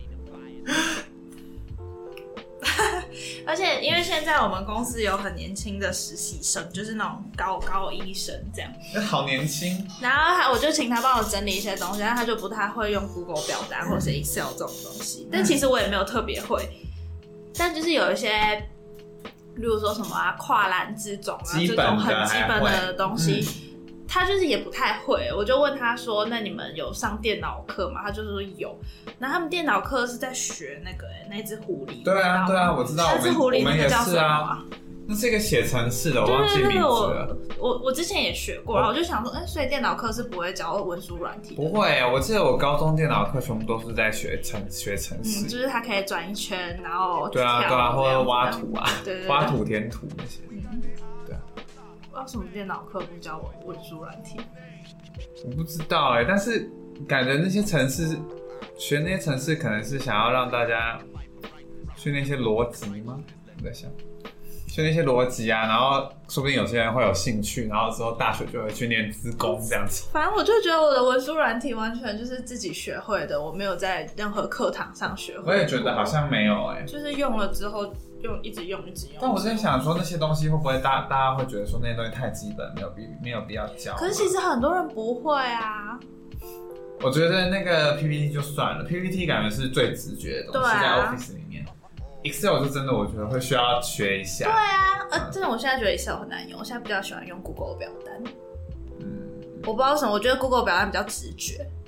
而且因为现在我们公司有很年轻的实习生，就是那种高高医生这样， 好年轻。 然后我就请他帮我整理一些东西，但他就不太会用 Google 表单或是 Excel 这种东西，但其实我也没有特别会，但就是有一些，例如说什么啊跨栏字种啊这种很基本的东西。嗯，他就是也不太会，我就问他说：“那你们有上电脑课吗？”他就说有。然后他们电脑课是在学那个、欸、那只狐狸。 对啊，对啊，我知道。 那只狐狸那个叫什么啊？ 啊那是一个写程式的，我忘记名字了。 我我之前也学过，然后我就想说，哎、欸，所以电脑课是不会教文书软体的？ 不会，我记得我高中电脑课全部都是在学程学程式、 嗯，就是它可以转一圈，然后对啊对啊，或者挖土啊， 对 对, 对， 挖土填土那些。嗯，对啊。 为什么电脑课不教文书软体？ 我不知道哎、欸，但是感觉那些程式学那些程式，可能是想要让大家训练一些逻辑吗？我在想，训练一些逻辑啊，然后说不定有些人会有兴趣，然后之后大学就会去念资工这样子。 反正我就觉得我的文书软体完全就是自己学会的，我没有在任何课堂上学会。 我也觉得好像没有哎、欸， 就是用了之后。用一直用一直用， 但我在想说那些东西会不会大大家会觉得说那些东西太基本，没有必没有必要教。 可是其实很多人不会啊。 我觉得那个 P P T 就算了 ，P P T 感觉是最直觉的东西，在 Office 里面。Excel 就真的我觉得会需要学一下。 对啊，呃，真的我现在觉得 Excel 很难用，我现在比较喜欢用 Google 表单。嗯，我不知道为什么，我觉得 Google 表单比较直觉。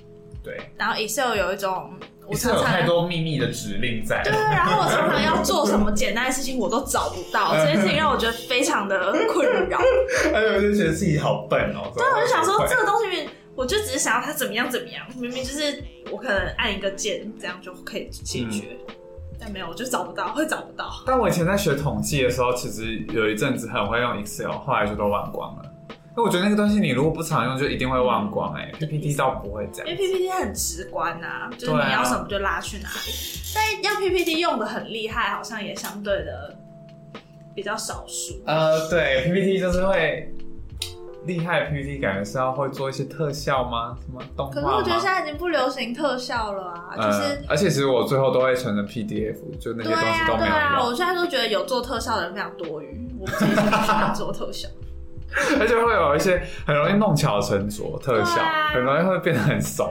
对。 然后 Excel 有一种，我常常有太多秘密的指令在。 对，然后我常常要做什么简单的事情，我都找不到，这件事情让我觉得非常的困扰。 而且我就觉得自己好笨哦。 对，我就想说这个东西，我就只是想要它怎么样怎么样，明明就是我可能按一个键，这样就可以解决。嗯，但没有，我就找不到，会找不到。 但我以前在学统计的时候，其实有一阵子很会用 Excel， 后来就都忘光了。因为我觉得那个东西你如果不常用，就一定会忘光哎、欸。P P T 倒不会这样， 因为 P P T 很直观啊，就是你要什么就拉去哪里。但要 P P T 用的很厉害，好像也相对的比较少数。 呃，对 ，P P T 就是会厉害的 P P T， 感觉是要会做一些特效吗？什么动画吗？ 可是我觉得现在已经不流行特效了啊，就是、呃、 而且其实我最后都会存成 P D F， 就那些东西都没有用。对啊，对啊， 我现在都觉得有做特效的人非常多余，我自己是不喜欢做特效。 而且会有一些很容易弄巧成拙特效，啊、很容易会变得很怂。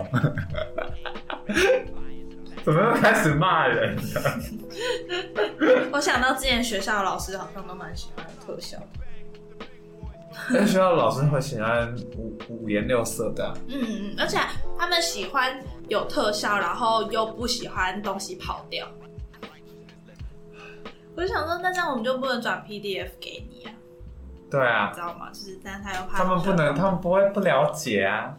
怎么又开始骂人了？ 我想到之前学校的老师好像都蛮喜欢特效的。 但学校的老师会喜欢五五颜六色的、啊。 嗯嗯，而且他们喜欢有特效，然后又不喜欢东西跑掉。我就想说，那这样我们就不能转 P D F 给你啊？ 对啊， 你知道吗？就是，但他又怕他们不能，他们不会不了解啊。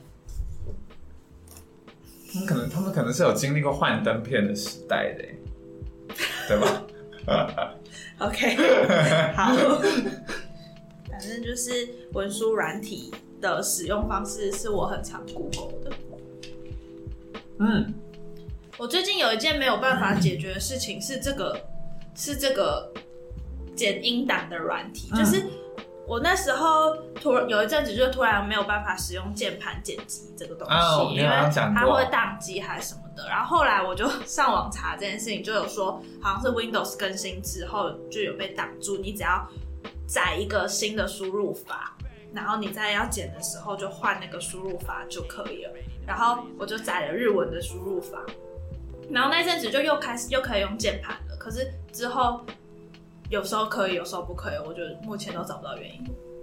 他们可能，他们可能是有经历过幻灯片的时代的，对吧 ？OK， 好。反正就是文书软体的使用方式是我很常 Google 的。嗯，我最近有一件没有办法解决的事情是这个，是这个剪音档的软体，嗯、就是我那时候突然有一阵子就突然没有办法使用键盘剪辑这个东西， 哦、 因为它会宕机还是什么的。然后后来我就上网查这件事情，就有说好像是 Windows 更新之后就有被挡住，你只要载一个新的输入法，然后你在要剪的时候就换那个输入法就可以了。然后我就载了日文的输入法，然后那阵子就又开始又可以用键盘了。可是之后有时候可以，有时候不可以，我就目前都找不到原因。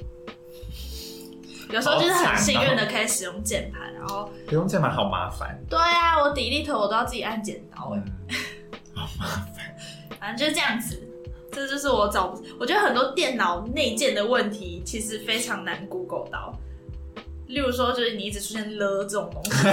有时候就是很幸运的可以使用键盘，然后不用键盘好麻烦。 对啊，我 delete 我都要自己按剪刀哎、 嗯，好麻烦。 反正就是这样子。这就是我找，我觉得很多电脑内建的问题其实非常难 Google 到，例如说就是你一直出现了这种东西，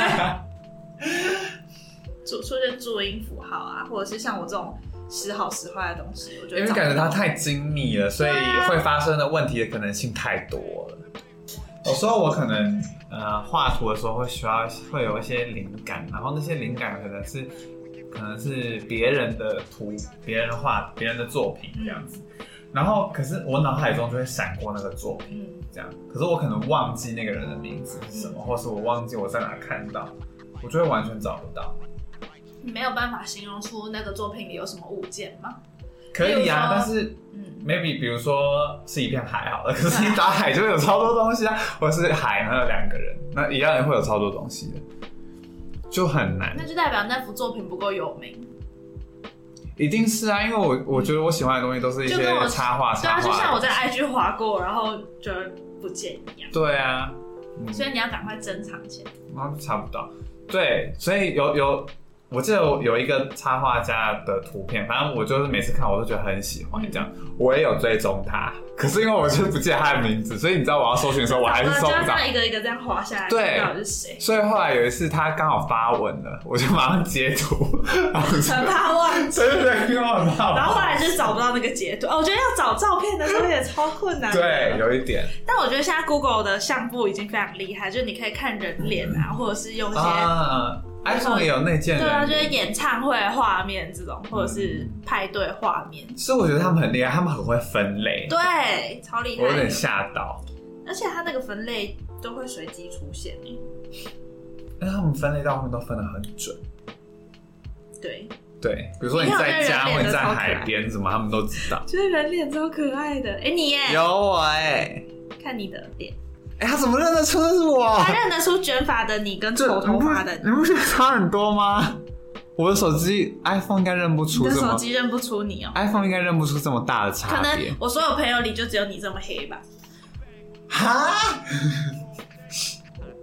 出出现注音符号啊，或者是像我这种时好时坏的东西，我觉得因为感觉它太精密了，所以会发生的问题的可能性太多了。有时候我可能呃画图的时候会需要会有一些灵感，然后那些灵感可能是。可能是别人的图、别人的画、别人的作品这样子，嗯、然后可是我脑海中就会闪过那个作品，嗯、这样，可是我可能忘记那个人的名字是什么，嗯、或是我忘记我在哪看到，我就会完全找不到。 你没有办法形容出那个作品里有什么物件吗？ 可以啊，但是、嗯、maybe 比如说是一片海好了，可是你打海就会有超多东西啊，或是海然后有两个人，那一样也会有超多东西的。就很难， 那就代表那幅作品不够有名。 一定是啊，因为我我觉得我喜欢的东西都是一些插画，插画。 对啊，就像我在 I G 滑过，然后就不见一样。 对啊， 嗯、所以你要赶快珍藏起来。 然后查不到，对，所以有有，我记得有一个插画家的图片，反正我就是每次看我都觉得很喜欢，这样、嗯、我也有追踪他。可是因为我就不记得他的名字，所以你知道我要搜寻的时候，我还是搜不到。 就要一个一个这样滑下来， 对， 到底是谁？ 所以后来有一次他刚好发文了，我就马上截图， 很怕忘记。 对对对，因为我很怕。 然后后来就找不到那个截图。哦，我觉得要找照片的时候也超困难的。 对，有一点。 但我觉得现在 Google 的相簿已经非常厉害，就是你可以看人脸啊，或者是用一些。 啊iPhone 也有内建人， 对啊，就是演唱会画面这种，或者是派对画面。 所以我觉得他们很厉害，他们很会分类， 对，超厉害。 我有点吓到， 而且他那个分类都会随机出现耶。 但他们分类到后面都分得很准。 对对，比如说你在家或者在海边什么，他们都知道。 觉得人脸超可爱的，哎、欸，你耶， 有我哎， 看你的脸。 哎、欸，他怎么认得出是我？ 他认得出卷发的你跟丑头发的你， 你不觉得差很多吗？我的手机 iPhone 应该认不出这么， 你的手机认不出你哦。 iPhone 应该认不出这么大的差别。 可能我所有朋友里就只有你这么黑吧。 哈？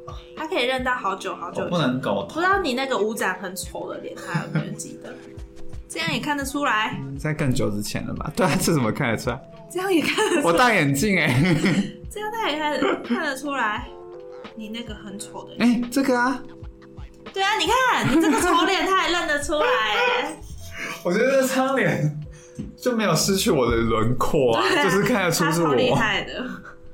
他可以认到好久好久。 我不能苟同。 不知道你那个五展很丑的脸，他有没有记得？这样也看得出来。 在更久之前了吧？对啊，这怎么看得出来？ 这样也看得出来。 我戴眼镜哎、欸。 这样他也看得看得出来，你那个很丑的脸。 哎、欸，这个啊。 对啊，你看你这个丑脸，他也认得出来哎。 我觉得这张脸就没有失去我的轮廓啊，啊就是看得出是我。 他超厉害的。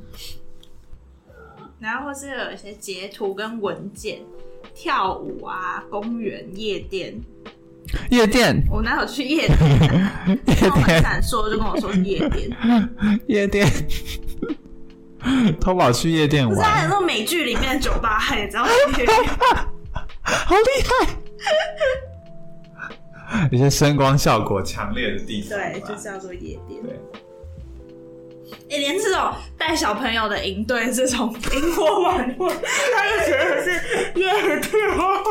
然后或是有一些截图跟文件，跳舞啊，公园、夜店。 夜店？ 我哪有去夜店、啊？夜店很闪烁，就跟我说是夜店。 夜店。偷跑去夜店玩。 不是他很多美剧里面的酒吧，他也知道是夜店。 好厉害！一些声光效果强烈的地方。 对，就叫做夜店。 对。 哎、欸，连这种带小朋友的营队这种萤火晚会，他就觉得是夜店，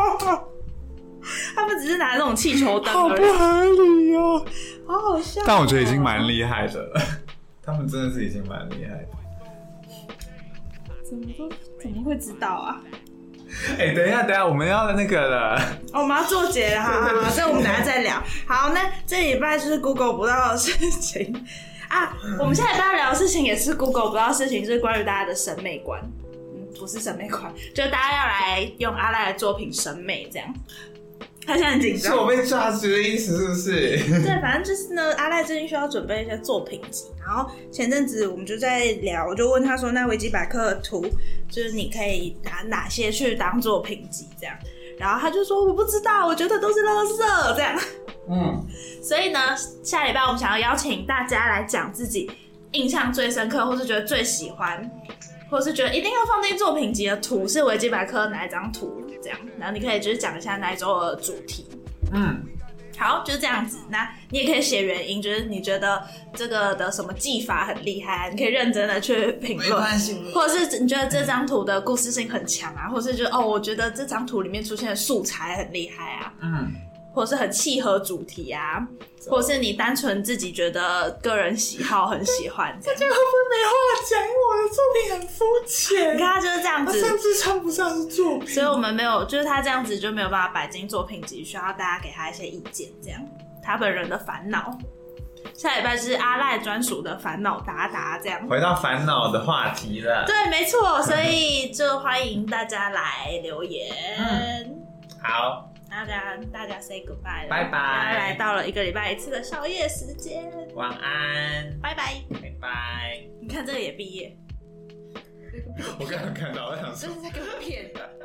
他们只是拿那种气球灯而已， 好不合理哦， 好好笑、哦。 但我觉得已经蛮厉害的了，他们真的是已经蛮厉害的。 怎么都怎么会知道啊？ 哎、欸，等一下，等一下，我们要那个了， 哦、我们要做结了，好好好，这我们等一下再聊。好，那这礼拜就是 Google 不到的事情。啊，我们现在大家聊的事情也是 Google 不到的事情，就是关于大家的审美观。嗯，不是审美观，就是大家要来用阿赖的作品审美这样。他现在很紧张， 是我被抓住的意思是不是？ 对，反正就是呢，阿赖最近需要准备一些作品集，然后前阵子我们就在聊，我就问他说，那维基百科的图就是你可以拿哪些去当作品集这样，然后他就说我不知道，我觉得都是垃圾这样。 嗯， 所以呢，下礼拜我们想要邀请大家来讲自己印象最深刻，或是觉得最喜欢，或是觉得一定要放进作品集的图是维基百科哪一张图，这样，然后你可以就是讲一下那一周的主题。嗯，好，就是这样子。那你也可以写原因，就是你觉得这个的什么技法很厉害，你可以认真的去评论，或者是你觉得这张图的故事性很强啊，或是觉得哦，我觉得这张图里面出现的素材很厉害啊。嗯。或是很契合主题啊，或是你单纯自己觉得个人喜好很喜欢， 大家会不会没话讲？因为我的作品很肤浅。 你看他就是这样子， 甚至称不上是作品。 所以我们没有，就是他这样子就没有办法摆进作品集，需要大家给他一些意见，这样他本人的烦恼。下礼拜是阿赖专属的烦恼达达，这样回到烦恼的话题了。 对，没错，所以就欢迎大家来留言。嗯、 好。 那这样大家 say goodbye 了， 拜拜。 来到了一个礼拜一次的宵夜时间， 晚安， 拜拜， 拜拜。 你看这个也毕业， 我刚刚看到，我想说这是在给我骗的。